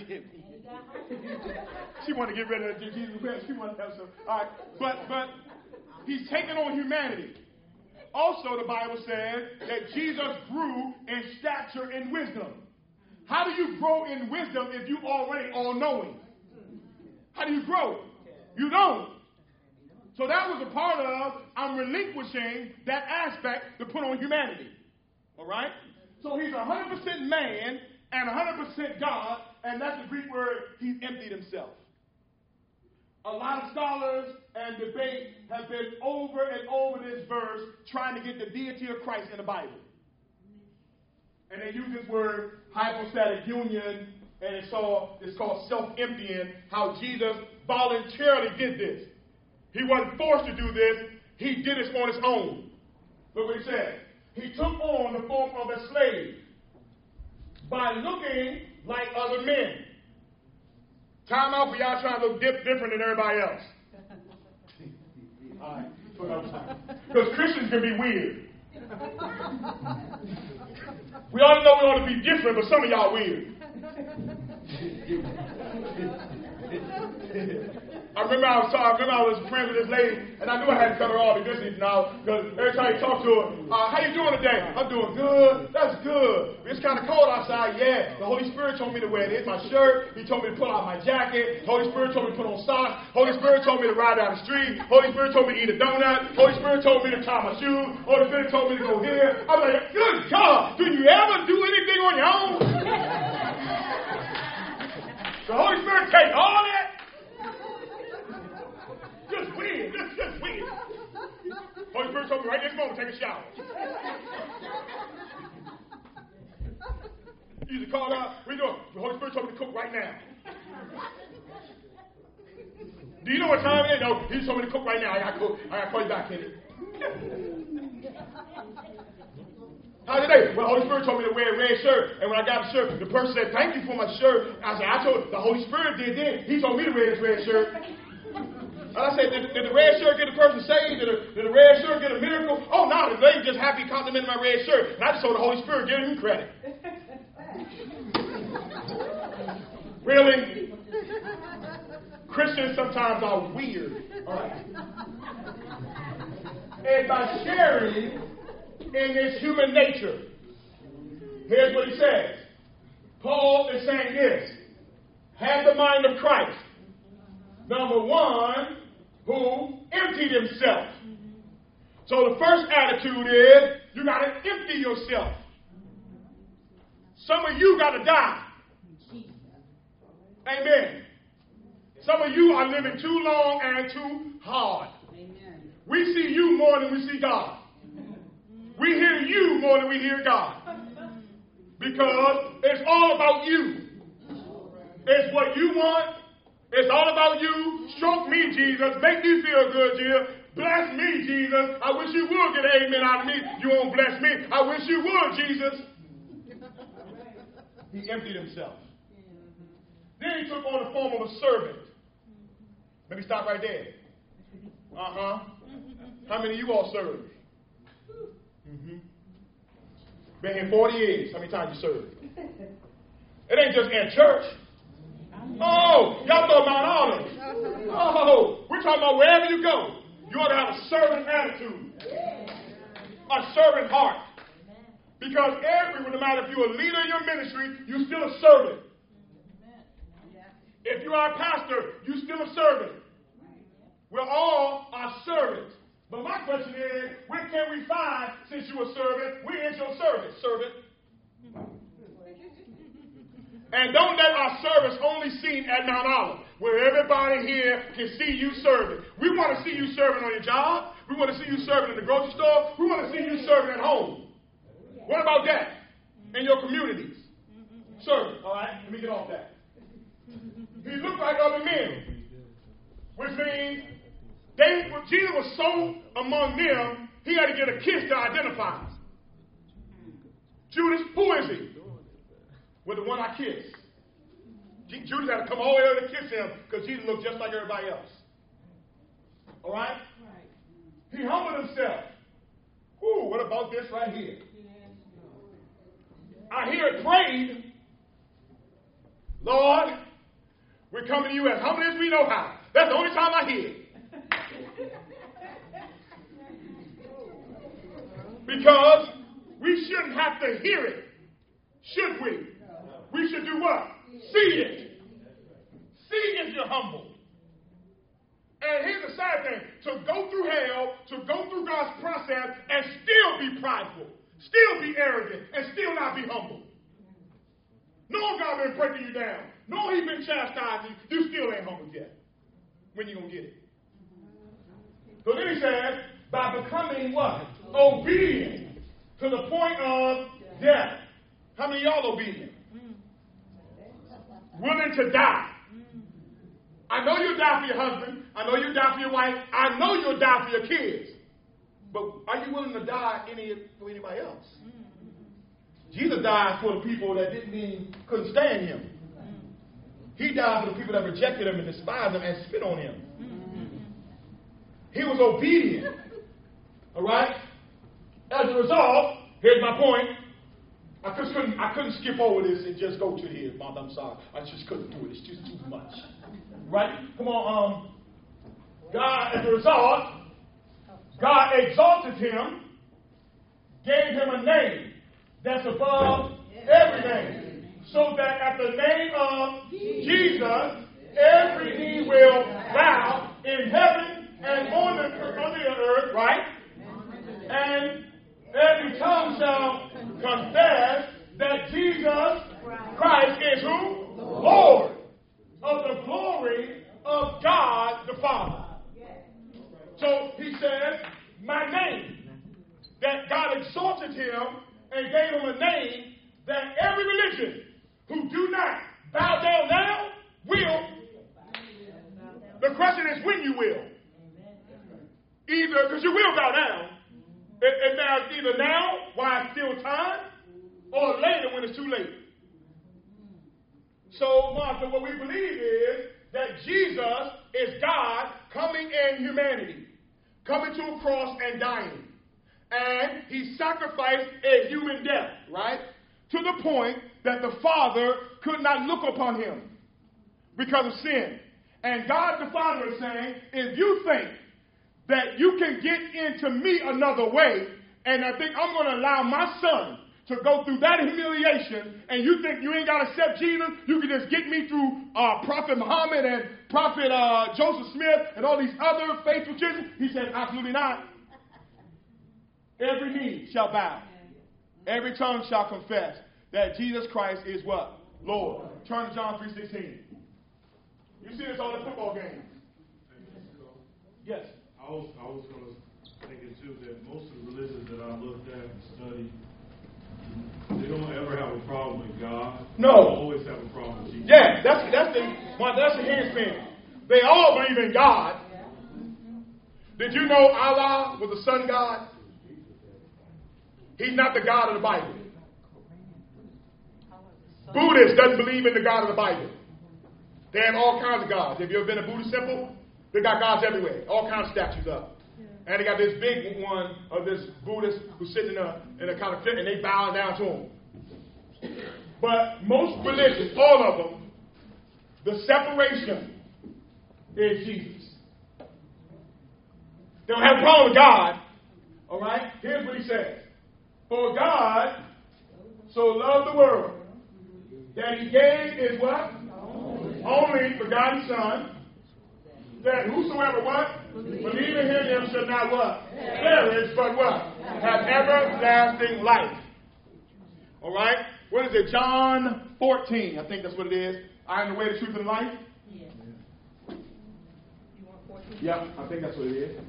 She wanted to get rid of Jesus wept. She wanted to have some. All right, but he's taking on humanity. Also, the Bible says that Jesus grew in stature and wisdom. How do you grow in wisdom if you already all-knowing? How do you grow? You don't. So that was a part of, I'm relinquishing that aspect to put on humanity. All right? So he's 100% man and 100% God and that's the Greek word, he's emptied himself. A lot of scholars and debate have been over and over this verse trying to get the deity of Christ in the Bible. And they use this word hypostatic union, and it's called self-emptying, how Jesus voluntarily did this. He wasn't forced to do this. He did this on his own. Look what he said. He took on the form of a slave by looking like other men. Time out for y'all trying to look different than everybody else. All right. Because Christians can be weird. We all know we ought to be different, but some of y'all weird. I remember I was friends with this lady, and I knew I had to cut her off eventually now, because every time you talk to her, how you doing today? I'm doing good. That's good. It's kind of cold outside. Yeah. The Holy Spirit told me to wear this, my shirt. He told me to pull out my jacket. The Holy Spirit told me to put on socks. Holy Spirit told me to ride down the street. Holy Spirit told me to eat a donut. Holy Spirit told me to tie my shoes. Holy Spirit told me to go here. I'm like, good God, do you ever do anything on your own? The Holy Spirit take all that? Just weird. Just weird. Holy Spirit told me right this moment, take a shower. You used to call out, what are you doing? The Holy Spirit told me to cook right now. Do you know what time it is? No, he just told me to cook right now. I got to cook. I got to call you back, Kenny. How's your day? Well, the Holy Spirit told me to wear a red shirt. And when I got the shirt, the person said, thank you for my shirt. I said, I told the Holy Spirit did then. He told me to wear this red shirt. And I said, did the red shirt get the person saved? Did the red shirt get a miracle? Oh, no, the lady just happy complimenting my red shirt. And I just told the Holy Spirit, give him credit. Really? Christians sometimes are weird. All right. And by sharing in his human nature, here's what he says. Paul is saying this. Have the mind of Christ. Number one, who emptied himself. So the first attitude is you got to empty yourself. Some of you got to die. Amen. Some of you are living too long and too hard. Amen. We see you more than we see God. We hear you more than we hear God. Because it's all about you. It's what you want. It's all about you. Stroke me, Jesus. Make me feel good, Jesus. Bless me, Jesus. I wish you would get an amen out of me. You won't bless me. I wish you would, Jesus. He emptied himself. Then he took on the form of a servant. Let me stop right there. How many of you all serve? Been here 40 years. How many times you served? It ain't just in church. Oh, y'all thought Mount Olive. Oh, we're talking about wherever you go. You ought to have a servant attitude. A servant heart. Because no matter if you're a leader in your ministry, you're still a servant. If you are a pastor, you're still a servant. We're all are servants. But my question is, where can we find, since you're a servant, where is your service, servant? And don't let our service only seen at Mount Olive, where everybody here can see you serving. We want to see you serving on your job. We want to see you serving in the grocery store. We want to see you serving at home. What about that? In your communities? Serving. All right, let me get off that. He looked like other men, which means Jesus was so among them, he had to get a kiss to identify. Judas, who is he? Well, the one I kissed. Judas had to come all the way over to kiss him because Jesus looked just like everybody else. All right? He humbled himself. Ooh, what about this right here? I hear it prayed, Lord, we're coming to you as humble as we know how. That's the only time I hear it. Because we shouldn't have to hear it, should we? We should do what? See it. See if you're humble. And here's the sad thing. To go through hell, to go through God's process, and still be prideful, still be arrogant, and still not be humble. Knowing God been breaking you down. Knowing He's been chastising you, you still ain't humble yet. When you going to get it? So then he says, by becoming what? Obedient to the point of death. How many of y'all obedient? Willing to die. I know you'll die for your husband. I know you'll die for your wife. I know you'll die for your kids. But are you willing to die for anybody else? Jesus died for the people that couldn't stand him. He died for the people that rejected him and despised him and spit on him. He was obedient. All right? As a result, here's my point. I couldn't skip over this and just go to here. Mom, I'm sorry. I just couldn't do it. It's just too much. Right? Come on. God, as a result, God exalted him, gave him a name that's above every name, so that at the name of Jesus, every knee will bow in heaven and on the earth, right? And every tongue shall confess that Jesus Christ is who? Lord of the glory of God the Father. So he says, my name, that God exalted him and gave him a name that every religion who do not bow down now will. The question is when you will. Either, because you will bow down. It matters either now, while it's still time, or later when it's too late. So, Martha, what we believe is that Jesus is God coming in humanity, coming to a cross and dying. And he sacrificed a human death, right? To the point that the Father could not look upon him because of sin. And God the Father is saying, if you think that you can get into me another way, and I think I'm going to allow my son to go through that humiliation, and you think you ain't got to accept Jesus, you can just get me through Prophet Muhammad and Prophet Joseph Smith and all these other faithful children. He said, absolutely not. Every knee shall bow. Every tongue shall confess that Jesus Christ is what? Lord. Turn to John 3:16. You see this on the football game. Yes. I was going to thinking too that most of the religions that I looked at and studied, they don't ever have a problem with God. No. They always have a problem with Jesus. Yeah, that's the hand spin. They all believe in God. Did you know Allah was a sun god? He's not the God of the Bible. Buddhists doesn't believe in the God of the Bible. They have all kinds of gods. Have you ever been to a Buddhist temple? They got gods everywhere. All kinds of statues up. And they got this big one of this Buddhist who's sitting in a kind of fit, and they bow down to him. But most religions, all of them, the separation is Jesus. They don't have a problem with God. All right? Here's what he says. For God so loved the world that he gave his what? Only begotten Son, that whosoever what? Believe in him shall not what? Perish, but what? Have everlasting life. All right? What is it? John 14. I think that's what it is. I am the way, the truth, and the life. Yeah. You want 14? Yeah, I think that's what it is.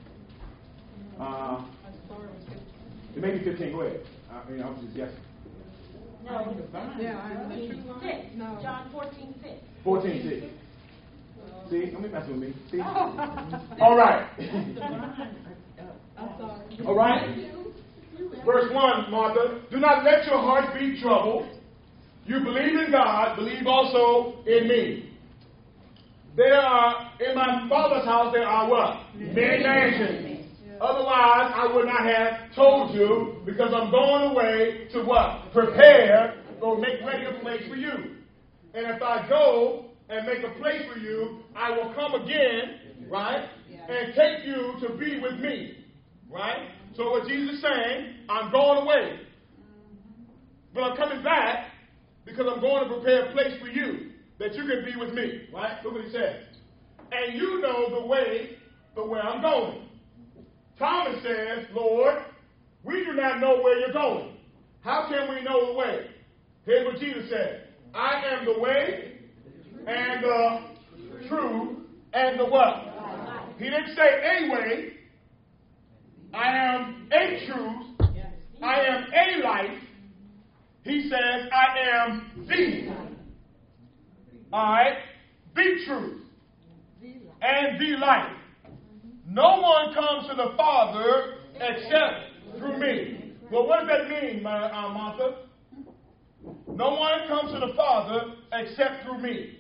It may be 15. Go ahead. I was just guessing. No, Yeah, 6. No. John 14:6. 14:6. See, don't be messing with me. See? All right. I'm sorry. All right. Verse 1, Martha. Do not let your heart be troubled. You believe in God, believe also in me. There are, in my Father's house, there are what? Many mansions. Otherwise, I would not have told you, because I'm going away to what? Prepare, or make ready a place for you. And if I go and make a place for you, I will come again, right? And take you to be with me, right? So what Jesus is saying, I'm going away. But I'm coming back because I'm going to prepare a place for you that you can be with me, right? Look what he says. And you know the way to where I'm going. Thomas says, Lord, we do not know where you're going. How can we know the way? Here's what Jesus said. I am the way and the truth and the what? He didn't say a way. I am a truth. I am a life. He says I am the. All right? The truth and the life. No one comes to the Father except through me. Well, what does that mean, Martha? No one comes to the Father except through me.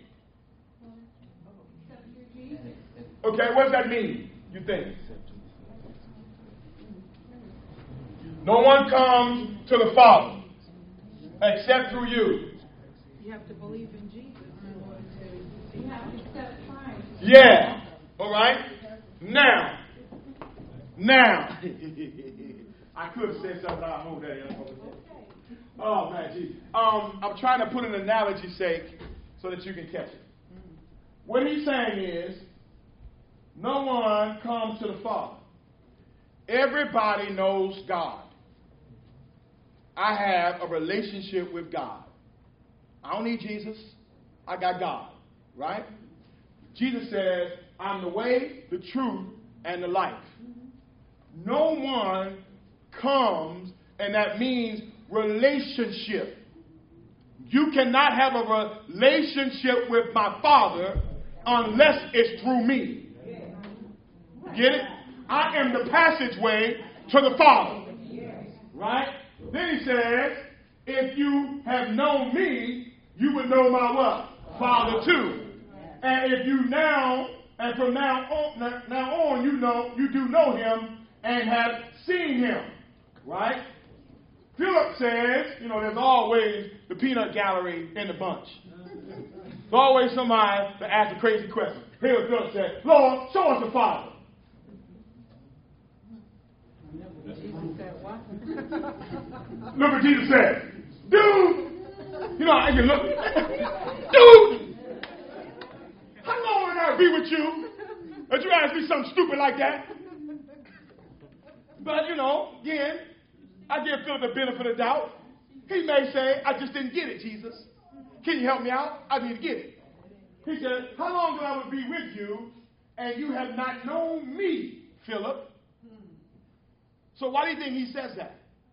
Okay, what does that mean, you think? No one comes to the Father except through you. You have to believe in Jesus in order to. You have to accept Christ. Yeah. All right. Now. I could have said something, but I'll hold that in. Oh, man, geez. I'm trying to put an analogy sake so that you can catch it. What he's saying is, no one comes to the Father. Everybody knows God. I have a relationship with God. I don't need Jesus. I got God, right? Jesus says, I'm the way, the truth, and the life. No one comes, and that means relationship. You cannot have a relationship with my Father unless it's through me. Get it? I am the passageway to the Father. Right? Then he says, if you have known me, you would know my what? Father too. And if you now, and from now on, you do know him and have seen him. Right? Philip says, there's always the peanut gallery in the bunch. There's always somebody that asks a crazy question. Here Philip said, Lord, show us the Father. Look what Jesus said. Dude! I can look. Dude! How long would I be with you that you ask me something stupid like that? But, again, I give Philip the benefit of the doubt. He may say, I just didn't get it, Jesus. Can you help me out? I need to get it. He said, how long will I be with you and you have not known me, Philip? So why do you think he says that?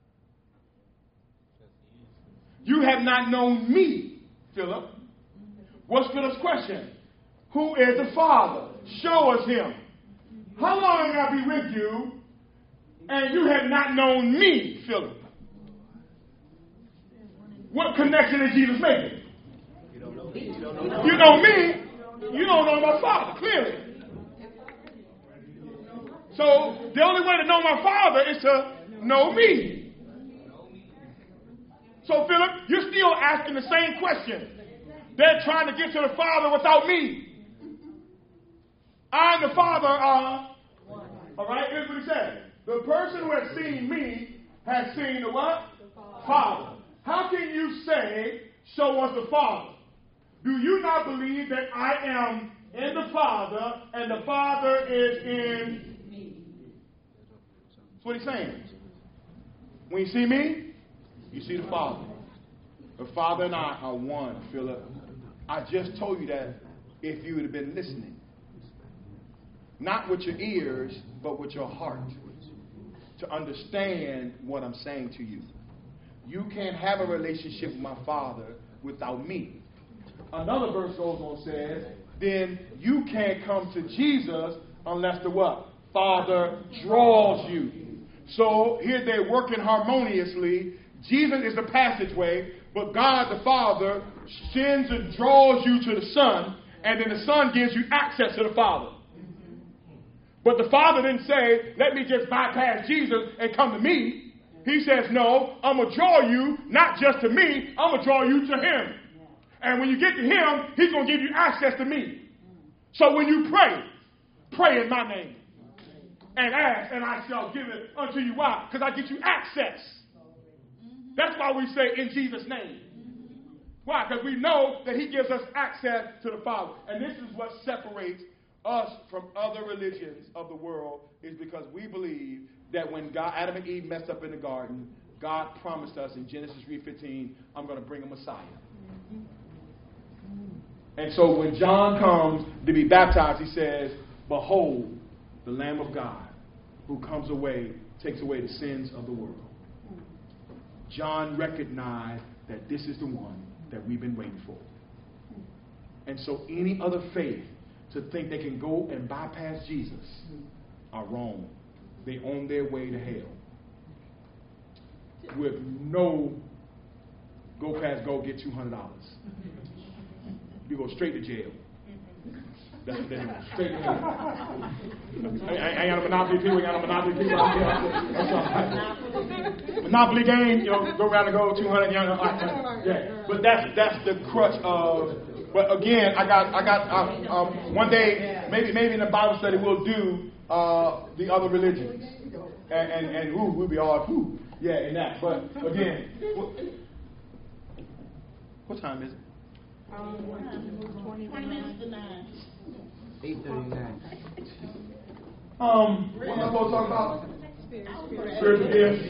You have not known me, Philip. What's Philip's question? Who is the Father? Show us him. How long will I be with you and you have not known me, Philip? What connection is Jesus making? You know me. You don't know my Father, clearly. So the only way to know my Father is to know me. So Philip, you're still asking the same question. They're trying to get to the Father without me. I and the Father are, all right, here's what he said. The person who has seen me has seen the what? Father. How can you say, show us the Father? Do you not believe that I am in the Father and the Father is in me? That's what he's saying. When you see me, you see the Father. The Father and I are one, Philip. I just told you that if you would have been listening. Not with your ears, but with your heart. To understand what I'm saying to you. You can't have a relationship with my Father without me. Another verse goes on and says, then you can't come to Jesus unless the what? Father draws you. So here they're working harmoniously. Jesus is the passageway, but God the Father sends and draws you to the Son, and then the Son gives you access to the Father. But the Father didn't say, let me just bypass Jesus and come to me. He says, no, I'm going to draw you not just to me, I'm going to draw you to him. And when you get to him, he's going to give you access to me. So when you pray in my name. And ask, and I shall give it unto you. Why? Because I get you access. That's why we say in Jesus' name. Why? Because we know that he gives us access to the Father. And this is what separates us from other religions of the world, is because we believe that when Adam and Eve messed up in the garden, God promised us in Genesis 3:15, I'm going to bring a Messiah. And so when John comes to be baptized, he says, behold, the Lamb of God who comes away, takes away the sins of the world. John recognized that this is the one that we've been waiting for. And so any other faith to think they can go and bypass Jesus are wrong. They on their way to hell. With no go past go get $200. You go straight to jail. That's what they do. Straight to jail. I got a monopoly people. Monopoly game. Go around and go 200. Yeah. But that's the crutch of. But again, I got one day maybe in the Bible study we'll do the other religions and we'll be all in that. But again, what time is it? 20 minutes to 9. 8:39. What am I supposed to talk about? Spiritual gifts.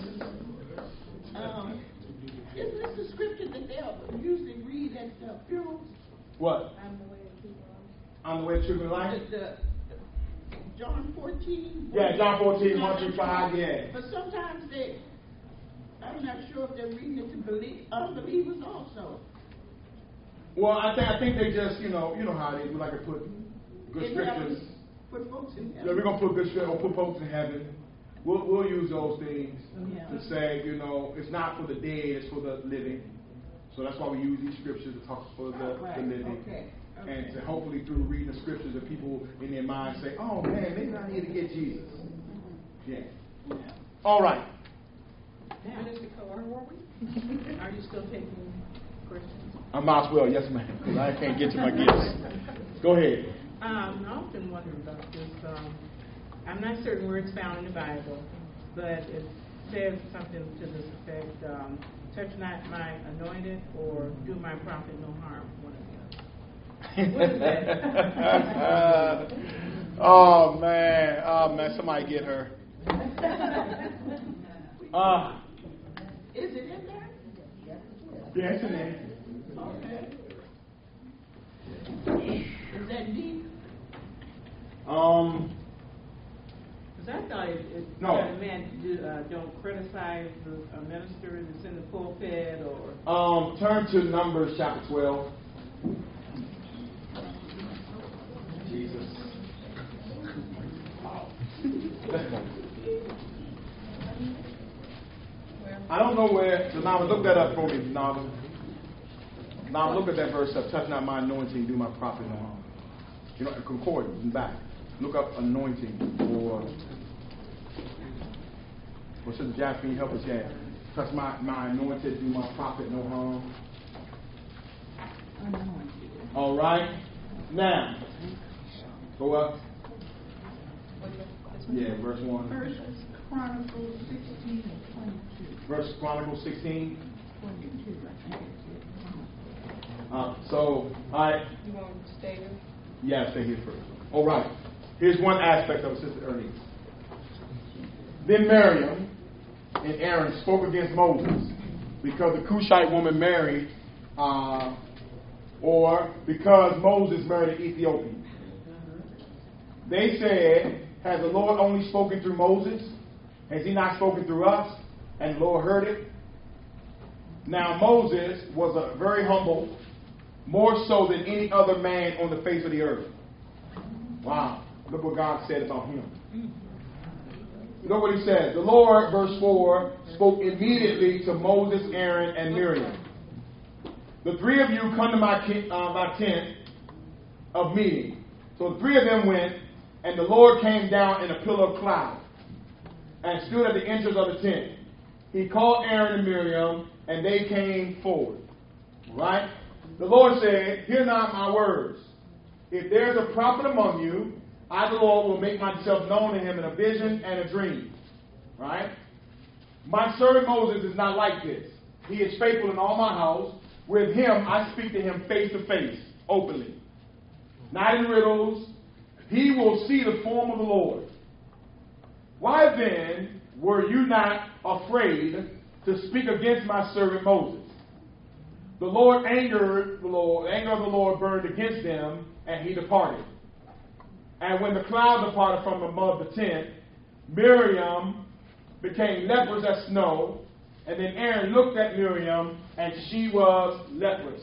Isn't this the scripture that they'll usually read at the funerals? What? I'm the way to truth and life. John 14. Yeah, John 14, 1 through 5, yeah. But sometimes I'm not sure if they're reading it to unbelievers also. Well, I think they just, you know how they do, like to put good scriptures. Put folks in heaven. Yeah, we're going to put good scriptures, or put folks in heaven. We'll use those things to say, it's not for the dead, it's for the living. So that's why we use these scriptures to talk for the living. Okay. And to hopefully through reading the scriptures that people in their mind say, oh man, maybe I need to get Jesus. Yeah. All right. Minister Carr, where were we? Are you still taking questions? I might as well, yes ma'am, because I can't get to my gifts. Go ahead. I've often wondered about this. I'm not certain where it's found in the Bible, but it says something to this effect, touch not my anointed or do my prophet no harm. One of the other. What is that? Oh man, somebody get her. Is it in there? Yeah, it's in there. Okay. Is that deep? Because I thought it No. kind of meant don't criticize a minister that's in the pulpit or. Turn to Numbers chapter 12. Jesus. I don't know where. So now look that up for me, Nava. Now look at that verse up. Touch not my anointing, do my prophet no harm. Concordance in back. Look up anointing or Sister Jasmine, help us here. Touch my anointed, do my prophet no harm. All right. Now, go up. Yeah, verse 1. First Chronicles 16 and 22. Verse Chronicles 16. 22, I think All right. You want to stay there? Yeah, stay here first. All right. Here's one aspect of it, Sister Ernest. Then Miriam and Aaron spoke against Moses because the Cushite woman married, or because Moses married an Ethiopian. They said, has the Lord only spoken through Moses? Has he not spoken through us? And the Lord heard it. Now Moses was a very humble, more so than any other man on the face of the earth. Wow. Look what God said about him. Look what he said. The Lord, verse 4, spoke immediately to Moses, Aaron, and Miriam. The three of you come to my tent of meeting. So the three of them went, and the Lord came down in a pillar of cloud and stood at the entrance of the tent. He called Aaron and Miriam, and they came forward. Right? The Lord said, hear not my words. If there's a prophet among you, I, the Lord, will make myself known to him in a vision and a dream. Right? My servant Moses is not like this. He is faithful in all my house. With him, I speak to him face to face, openly. Not in riddles. He will see the form of the Lord. Why then were you not afraid to speak against my servant Moses? the Lord angered the Lord. The anger of the Lord burned against them, and he departed. And when the cloud departed from above the tent, Miriam became leprous as snow. And then Aaron looked at Miriam, and she was leprous.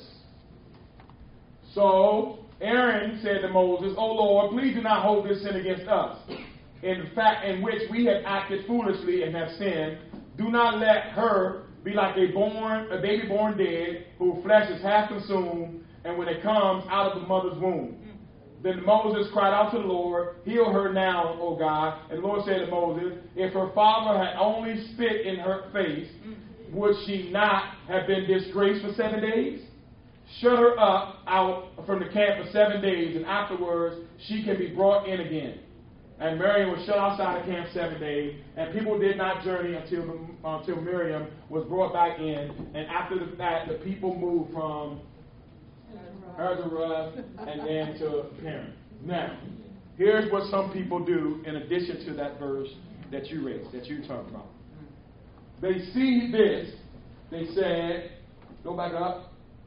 So Aaron said to Moses, "O Lord, please do not hold this sin against us. In fact, in which we have acted foolishly and have sinned. Do not let her be like a baby born dead, whose flesh is half consumed, and when it comes out of the mother's womb." Then Moses cried out to the Lord, "Heal her now, O God." And the Lord said to Moses, "If her father had only spit in her face, would she not have been disgraced for 7 days? Shut her up out from the camp for 7 days, and afterwards she can be brought in again." And Miriam was shut outside the camp 7 days, and people did not journey until Miriam was brought back in. And after that, the people moved from Hazeroth and then to Paran. Now, here's what some people do in addition to that verse that you read, that you talked about. They see this. They said, go back up.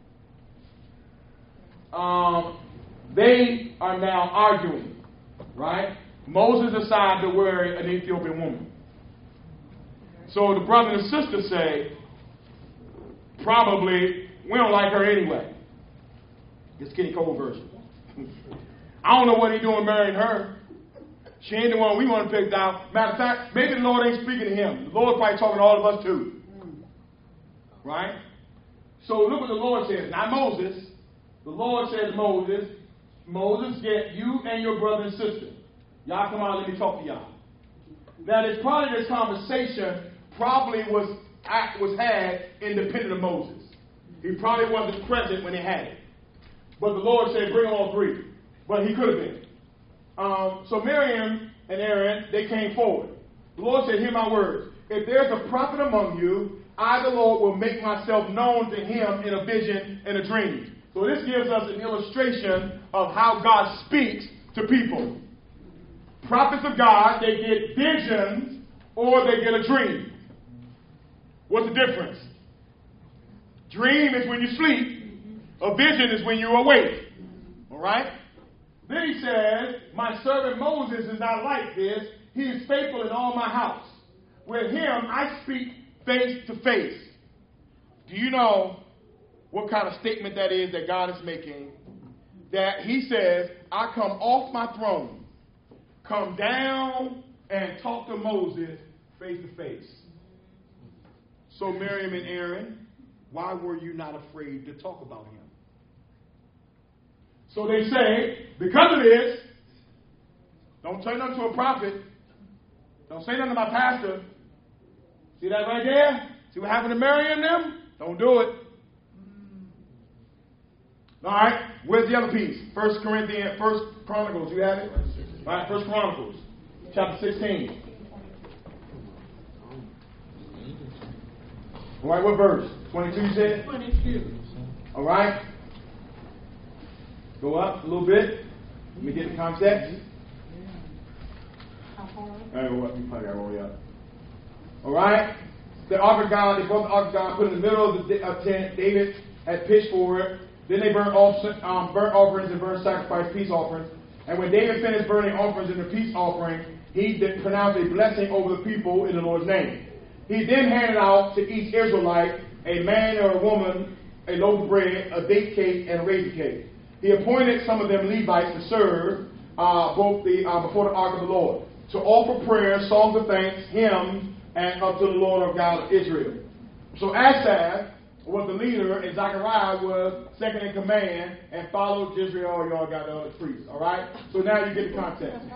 They are now arguing, right? Moses decided to marry an Ethiopian woman. So the brother and sister say, probably, we don't like her anyway. This Kenny Cole version. I don't know what he's doing marrying her. She ain't the one we want to pick out. Matter of fact, maybe the Lord ain't speaking to him. The Lord's probably talking to all of us too. Right? So look what the Lord says. Not Moses. The Lord says to Moses, "Moses, get you and your brother and sister. Y'all come out, let me talk to y'all." Now, this part of this conversation probably was had independent of Moses. He probably wasn't present when they had it. But the Lord said, bring all three. But he could have been. So Miriam and Aaron, they came forward. The Lord said, "Hear my words. If there's a prophet among you, I, the Lord, will make myself known to him in a vision and a dream." So this gives us an illustration of how God speaks to people. Prophets of God, they get visions or they get a dream. What's the difference? Dream is when you sleep. A vision is when you're awake. All right? Then he says, "My servant Moses is not like this. He is faithful in all my house. With him I speak face to face." Do you know what kind of statement that is that God is making? That he says, "I come off my throne, come down and talk to Moses face to face." So Miriam and Aaron, why were you not afraid to talk about him? So they say, because of this, don't say nothing to a prophet. Don't say nothing to my pastor. See that right there? See what happened to Miriam and them? Don't do it. All right, where's the other piece? First Chronicles, you have it? All right, First Chronicles, chapter 16. All right, what verse? 22 you said? 22. All right. Go up a little bit. Let me get the context. All right, go up. You probably got to roll up. All right. The ark of God, they brought the ark of God, put it in the middle of the tent. David had pitched for it. Then they burnt offerings and burnt sacrifice, peace offerings. And when David finished burning offerings and the peace offering, he pronounced a blessing over the people in the Lord's name. He then handed out to each Israelite, a man or a woman, a loaf of bread, a date cake, and a raisin cake. He appointed some of them Levites to serve before the ark of the Lord, to offer prayers, songs of thanks, hymns, and unto the Lord of God of Israel. So Asaph was the leader, and Zechariah was second in command, and followed Israel. Y'all got the other priests, all right? So now you get the context.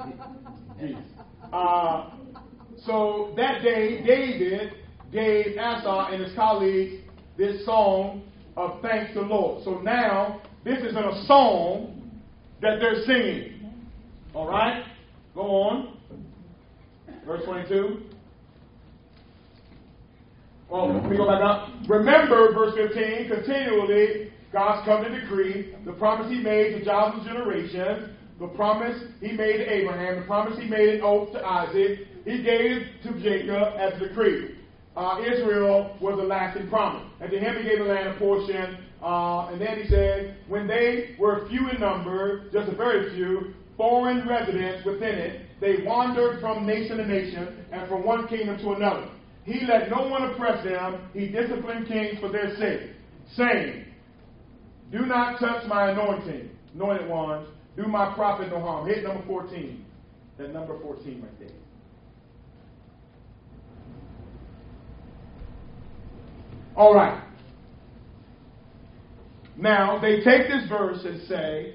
So that day, David gave Asaph and his colleagues this song of thanks to the Lord. So now, this is in a song that they're singing. All right? Go on. Verse 22. Well, let me go back up. Remember, verse 15, continually, God's covenant decree, the promise he made to Joshua's generation, the promise he made to Abraham, the promise he made an oath to Isaac, he gave to Jacob as a decree. Israel was the lasting promise. And to him he gave the land a portion And then he said, when they were few in number, just a very few, foreign residents within it, they wandered from nation to nation and from one kingdom to another. He let no one oppress them. He disciplined kings for their sake, saying, do not touch my anointed ones. Do my prophet no harm. Hit number 14. That number 14 right there. All right. Now, they take this verse and say,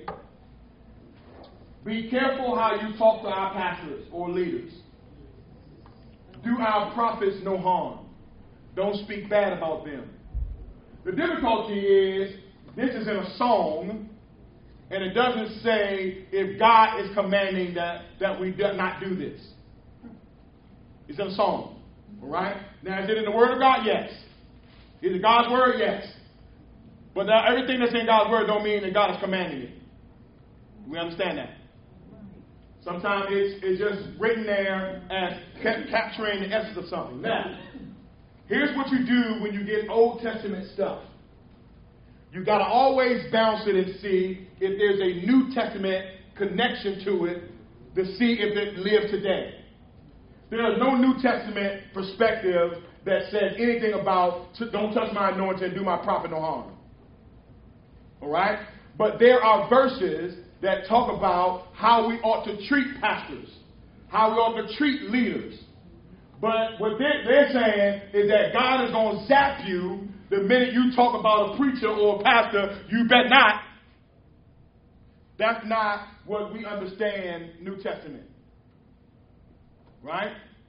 be careful how you talk to our pastors or leaders. Do our prophets no harm. Don't speak bad about them. The difficulty is, this is in a song, and it doesn't say if God is commanding that we do not do this. It's in a song. All right? Now, is it in the Word of God? Yes. Is it God's Word? Yes. But now everything that's in God's Word don't mean that God is commanding it. We understand that. Sometimes it's just written there as capturing the essence of something. Now, here's what you do when you get Old Testament stuff. You got to always bounce it and see if there's a New Testament connection to it to see if it lives today. There is no New Testament perspective that says anything about don't touch my anointing and do my prophet no harm. All right? But there are verses that talk about how we ought to treat pastors, how we ought to treat leaders. But what they're saying is that God is going to zap you the minute you talk about a preacher or a pastor. You bet not. That's not what we understand New Testament. Right?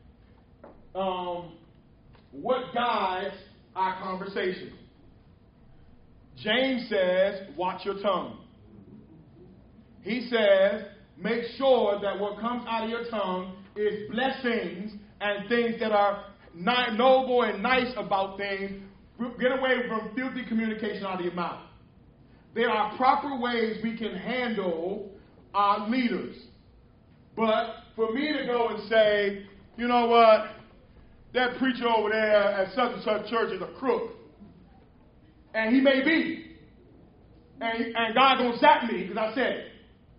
What guides our conversation? James says, watch your tongue. He says, make sure that what comes out of your tongue is blessings and things that are noble and nice about things. Get away from filthy communication out of your mouth. There are proper ways we can handle our leaders. But for me to go and say, you know what, that preacher over there at such and such church is a crook. And he may be. And God gonna zap me because I said it.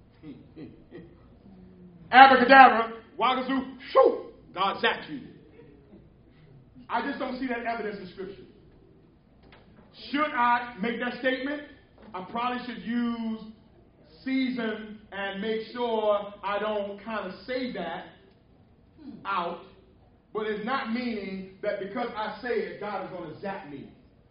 Abracadabra, wagazoo, shoo, God zapped you. I just don't see that evidence in Scripture. Should I make that statement? I probably should use season and make sure I don't kind of say that out. But it's not meaning that because I say it, God is going to zap me.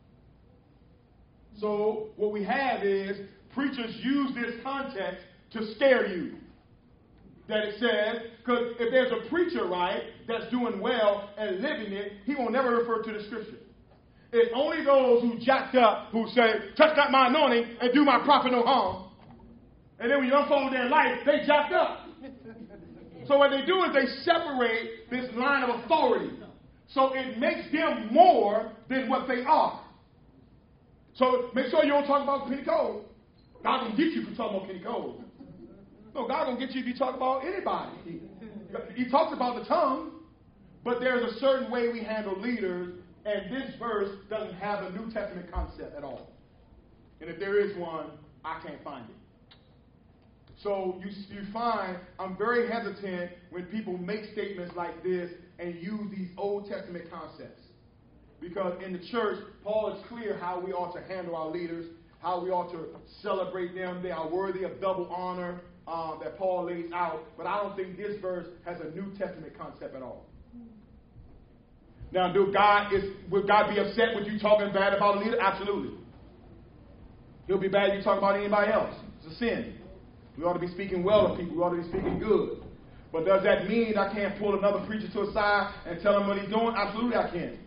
So what we have is preachers use this context to scare you. That it says, because if there's a preacher, right, that's doing well and living it, he will never refer to the Scripture. It's only those who jacked up, who say, touch not my anointing and do my prophet no harm. And then when you unfold their life, they jacked up. So what they do is they separate this line of authority. So it makes them more than what they are. So make sure you don't talk about Kenny Cole. God gonna get you for talking about Kenny Cole. No, God gonna get you if you talk about anybody. He talks about the tongue, but there's a certain way we handle leaders, and this verse doesn't have a New Testament concept at all. And if there is one, I can't find it. So you find I'm very hesitant when people make statements like this and use these Old Testament concepts. Because in the church, Paul is clear how we ought to handle our leaders, how we ought to celebrate them. They are worthy of double honor that Paul lays out. But I don't think this verse has a New Testament concept at all. Now, would God be upset with you talking bad about a leader? Absolutely. He'll be bad if you talk about anybody else. It's a sin. We ought to be speaking well of people. We ought to be speaking good. But does that mean I can't pull another preacher to a side and tell him what he's doing? Absolutely I can.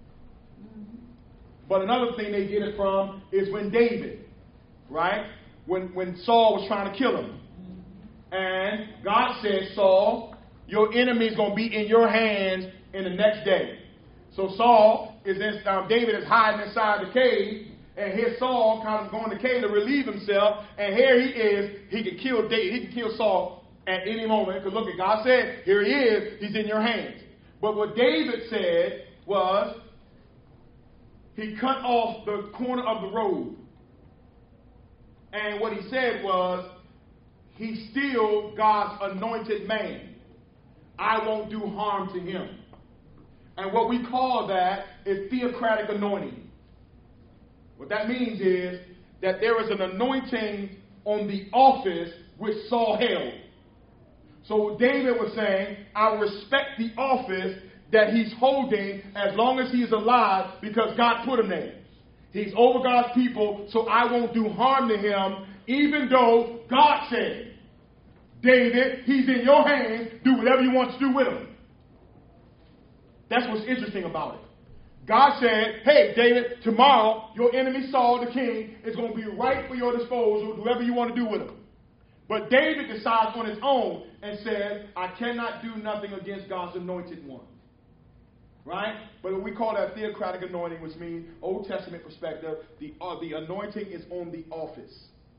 But another thing they get it from is when David, right? When Saul was trying to kill him. And God said, Saul, your enemy is going to be in your hands in the next day. So David is hiding inside the cave. And here's Saul kind of going to the cave to relieve himself. And here he is. He can kill David. He can kill Saul at any moment. Because look at God said, here he is. He's in your hands. But what David said was, he cut off the corner of the road And what he said was, he's still God's anointed man. I won't do harm to him. And what we call that is theocratic anointing. What that means is that there is an anointing on the office which Saul held. So David was saying, I respect the office that he's holding as long as he's alive because God put him there. He's over God's people, so I won't do harm to him, even though God said, David, he's in your hands, do whatever you want to do with him. That's what's interesting about it. God said, hey, David, tomorrow your enemy Saul the king is going to be right for your disposal, do whatever you want to do with him. But David decides on his own and says, I cannot do nothing against God's anointed one. Right? But we call that theocratic anointing, which means Old Testament perspective, the anointing is on the office.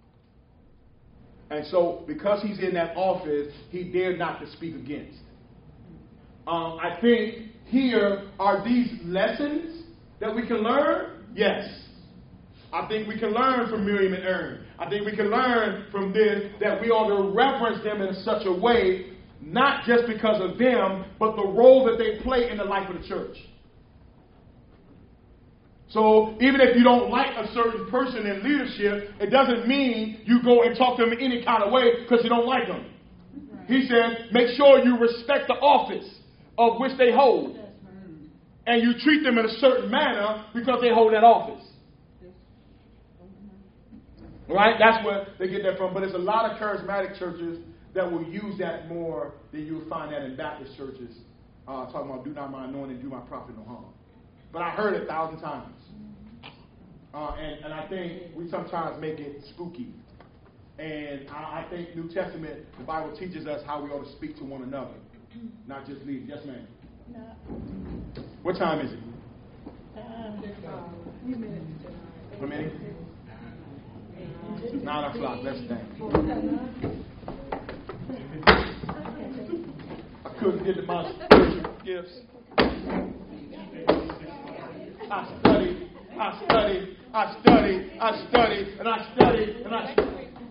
And so because he's in that office, he dared not to speak against. I think here are these lessons that we can learn? Yes. I think we can learn from Miriam and Aaron. I think we can learn from this that we ought to reverence them in such a way, not just because of them, but the role that they play in the life of the church. So even if you don't like a certain person in leadership, it doesn't mean you go and talk to them in any kind of way because you don't like them. Right. He says, make sure you respect the office of which they hold. And you treat them in a certain manner because they hold that office. Right? That's where they get that from. But there's a lot of charismatic churches that will use that more than you'll find that in Baptist churches. Talking about do not my anointing, do my prophet no harm. But I heard it 1,000 times. And I think we sometimes make it spooky. And I think New Testament, the Bible teaches us how we ought to speak to one another. Not just leaders. Yes, ma'am. No. What time is it? How many? 9 o'clock. Let's stand. I couldn't get to my spiritual gifts. I studied, and I studied, and I studied.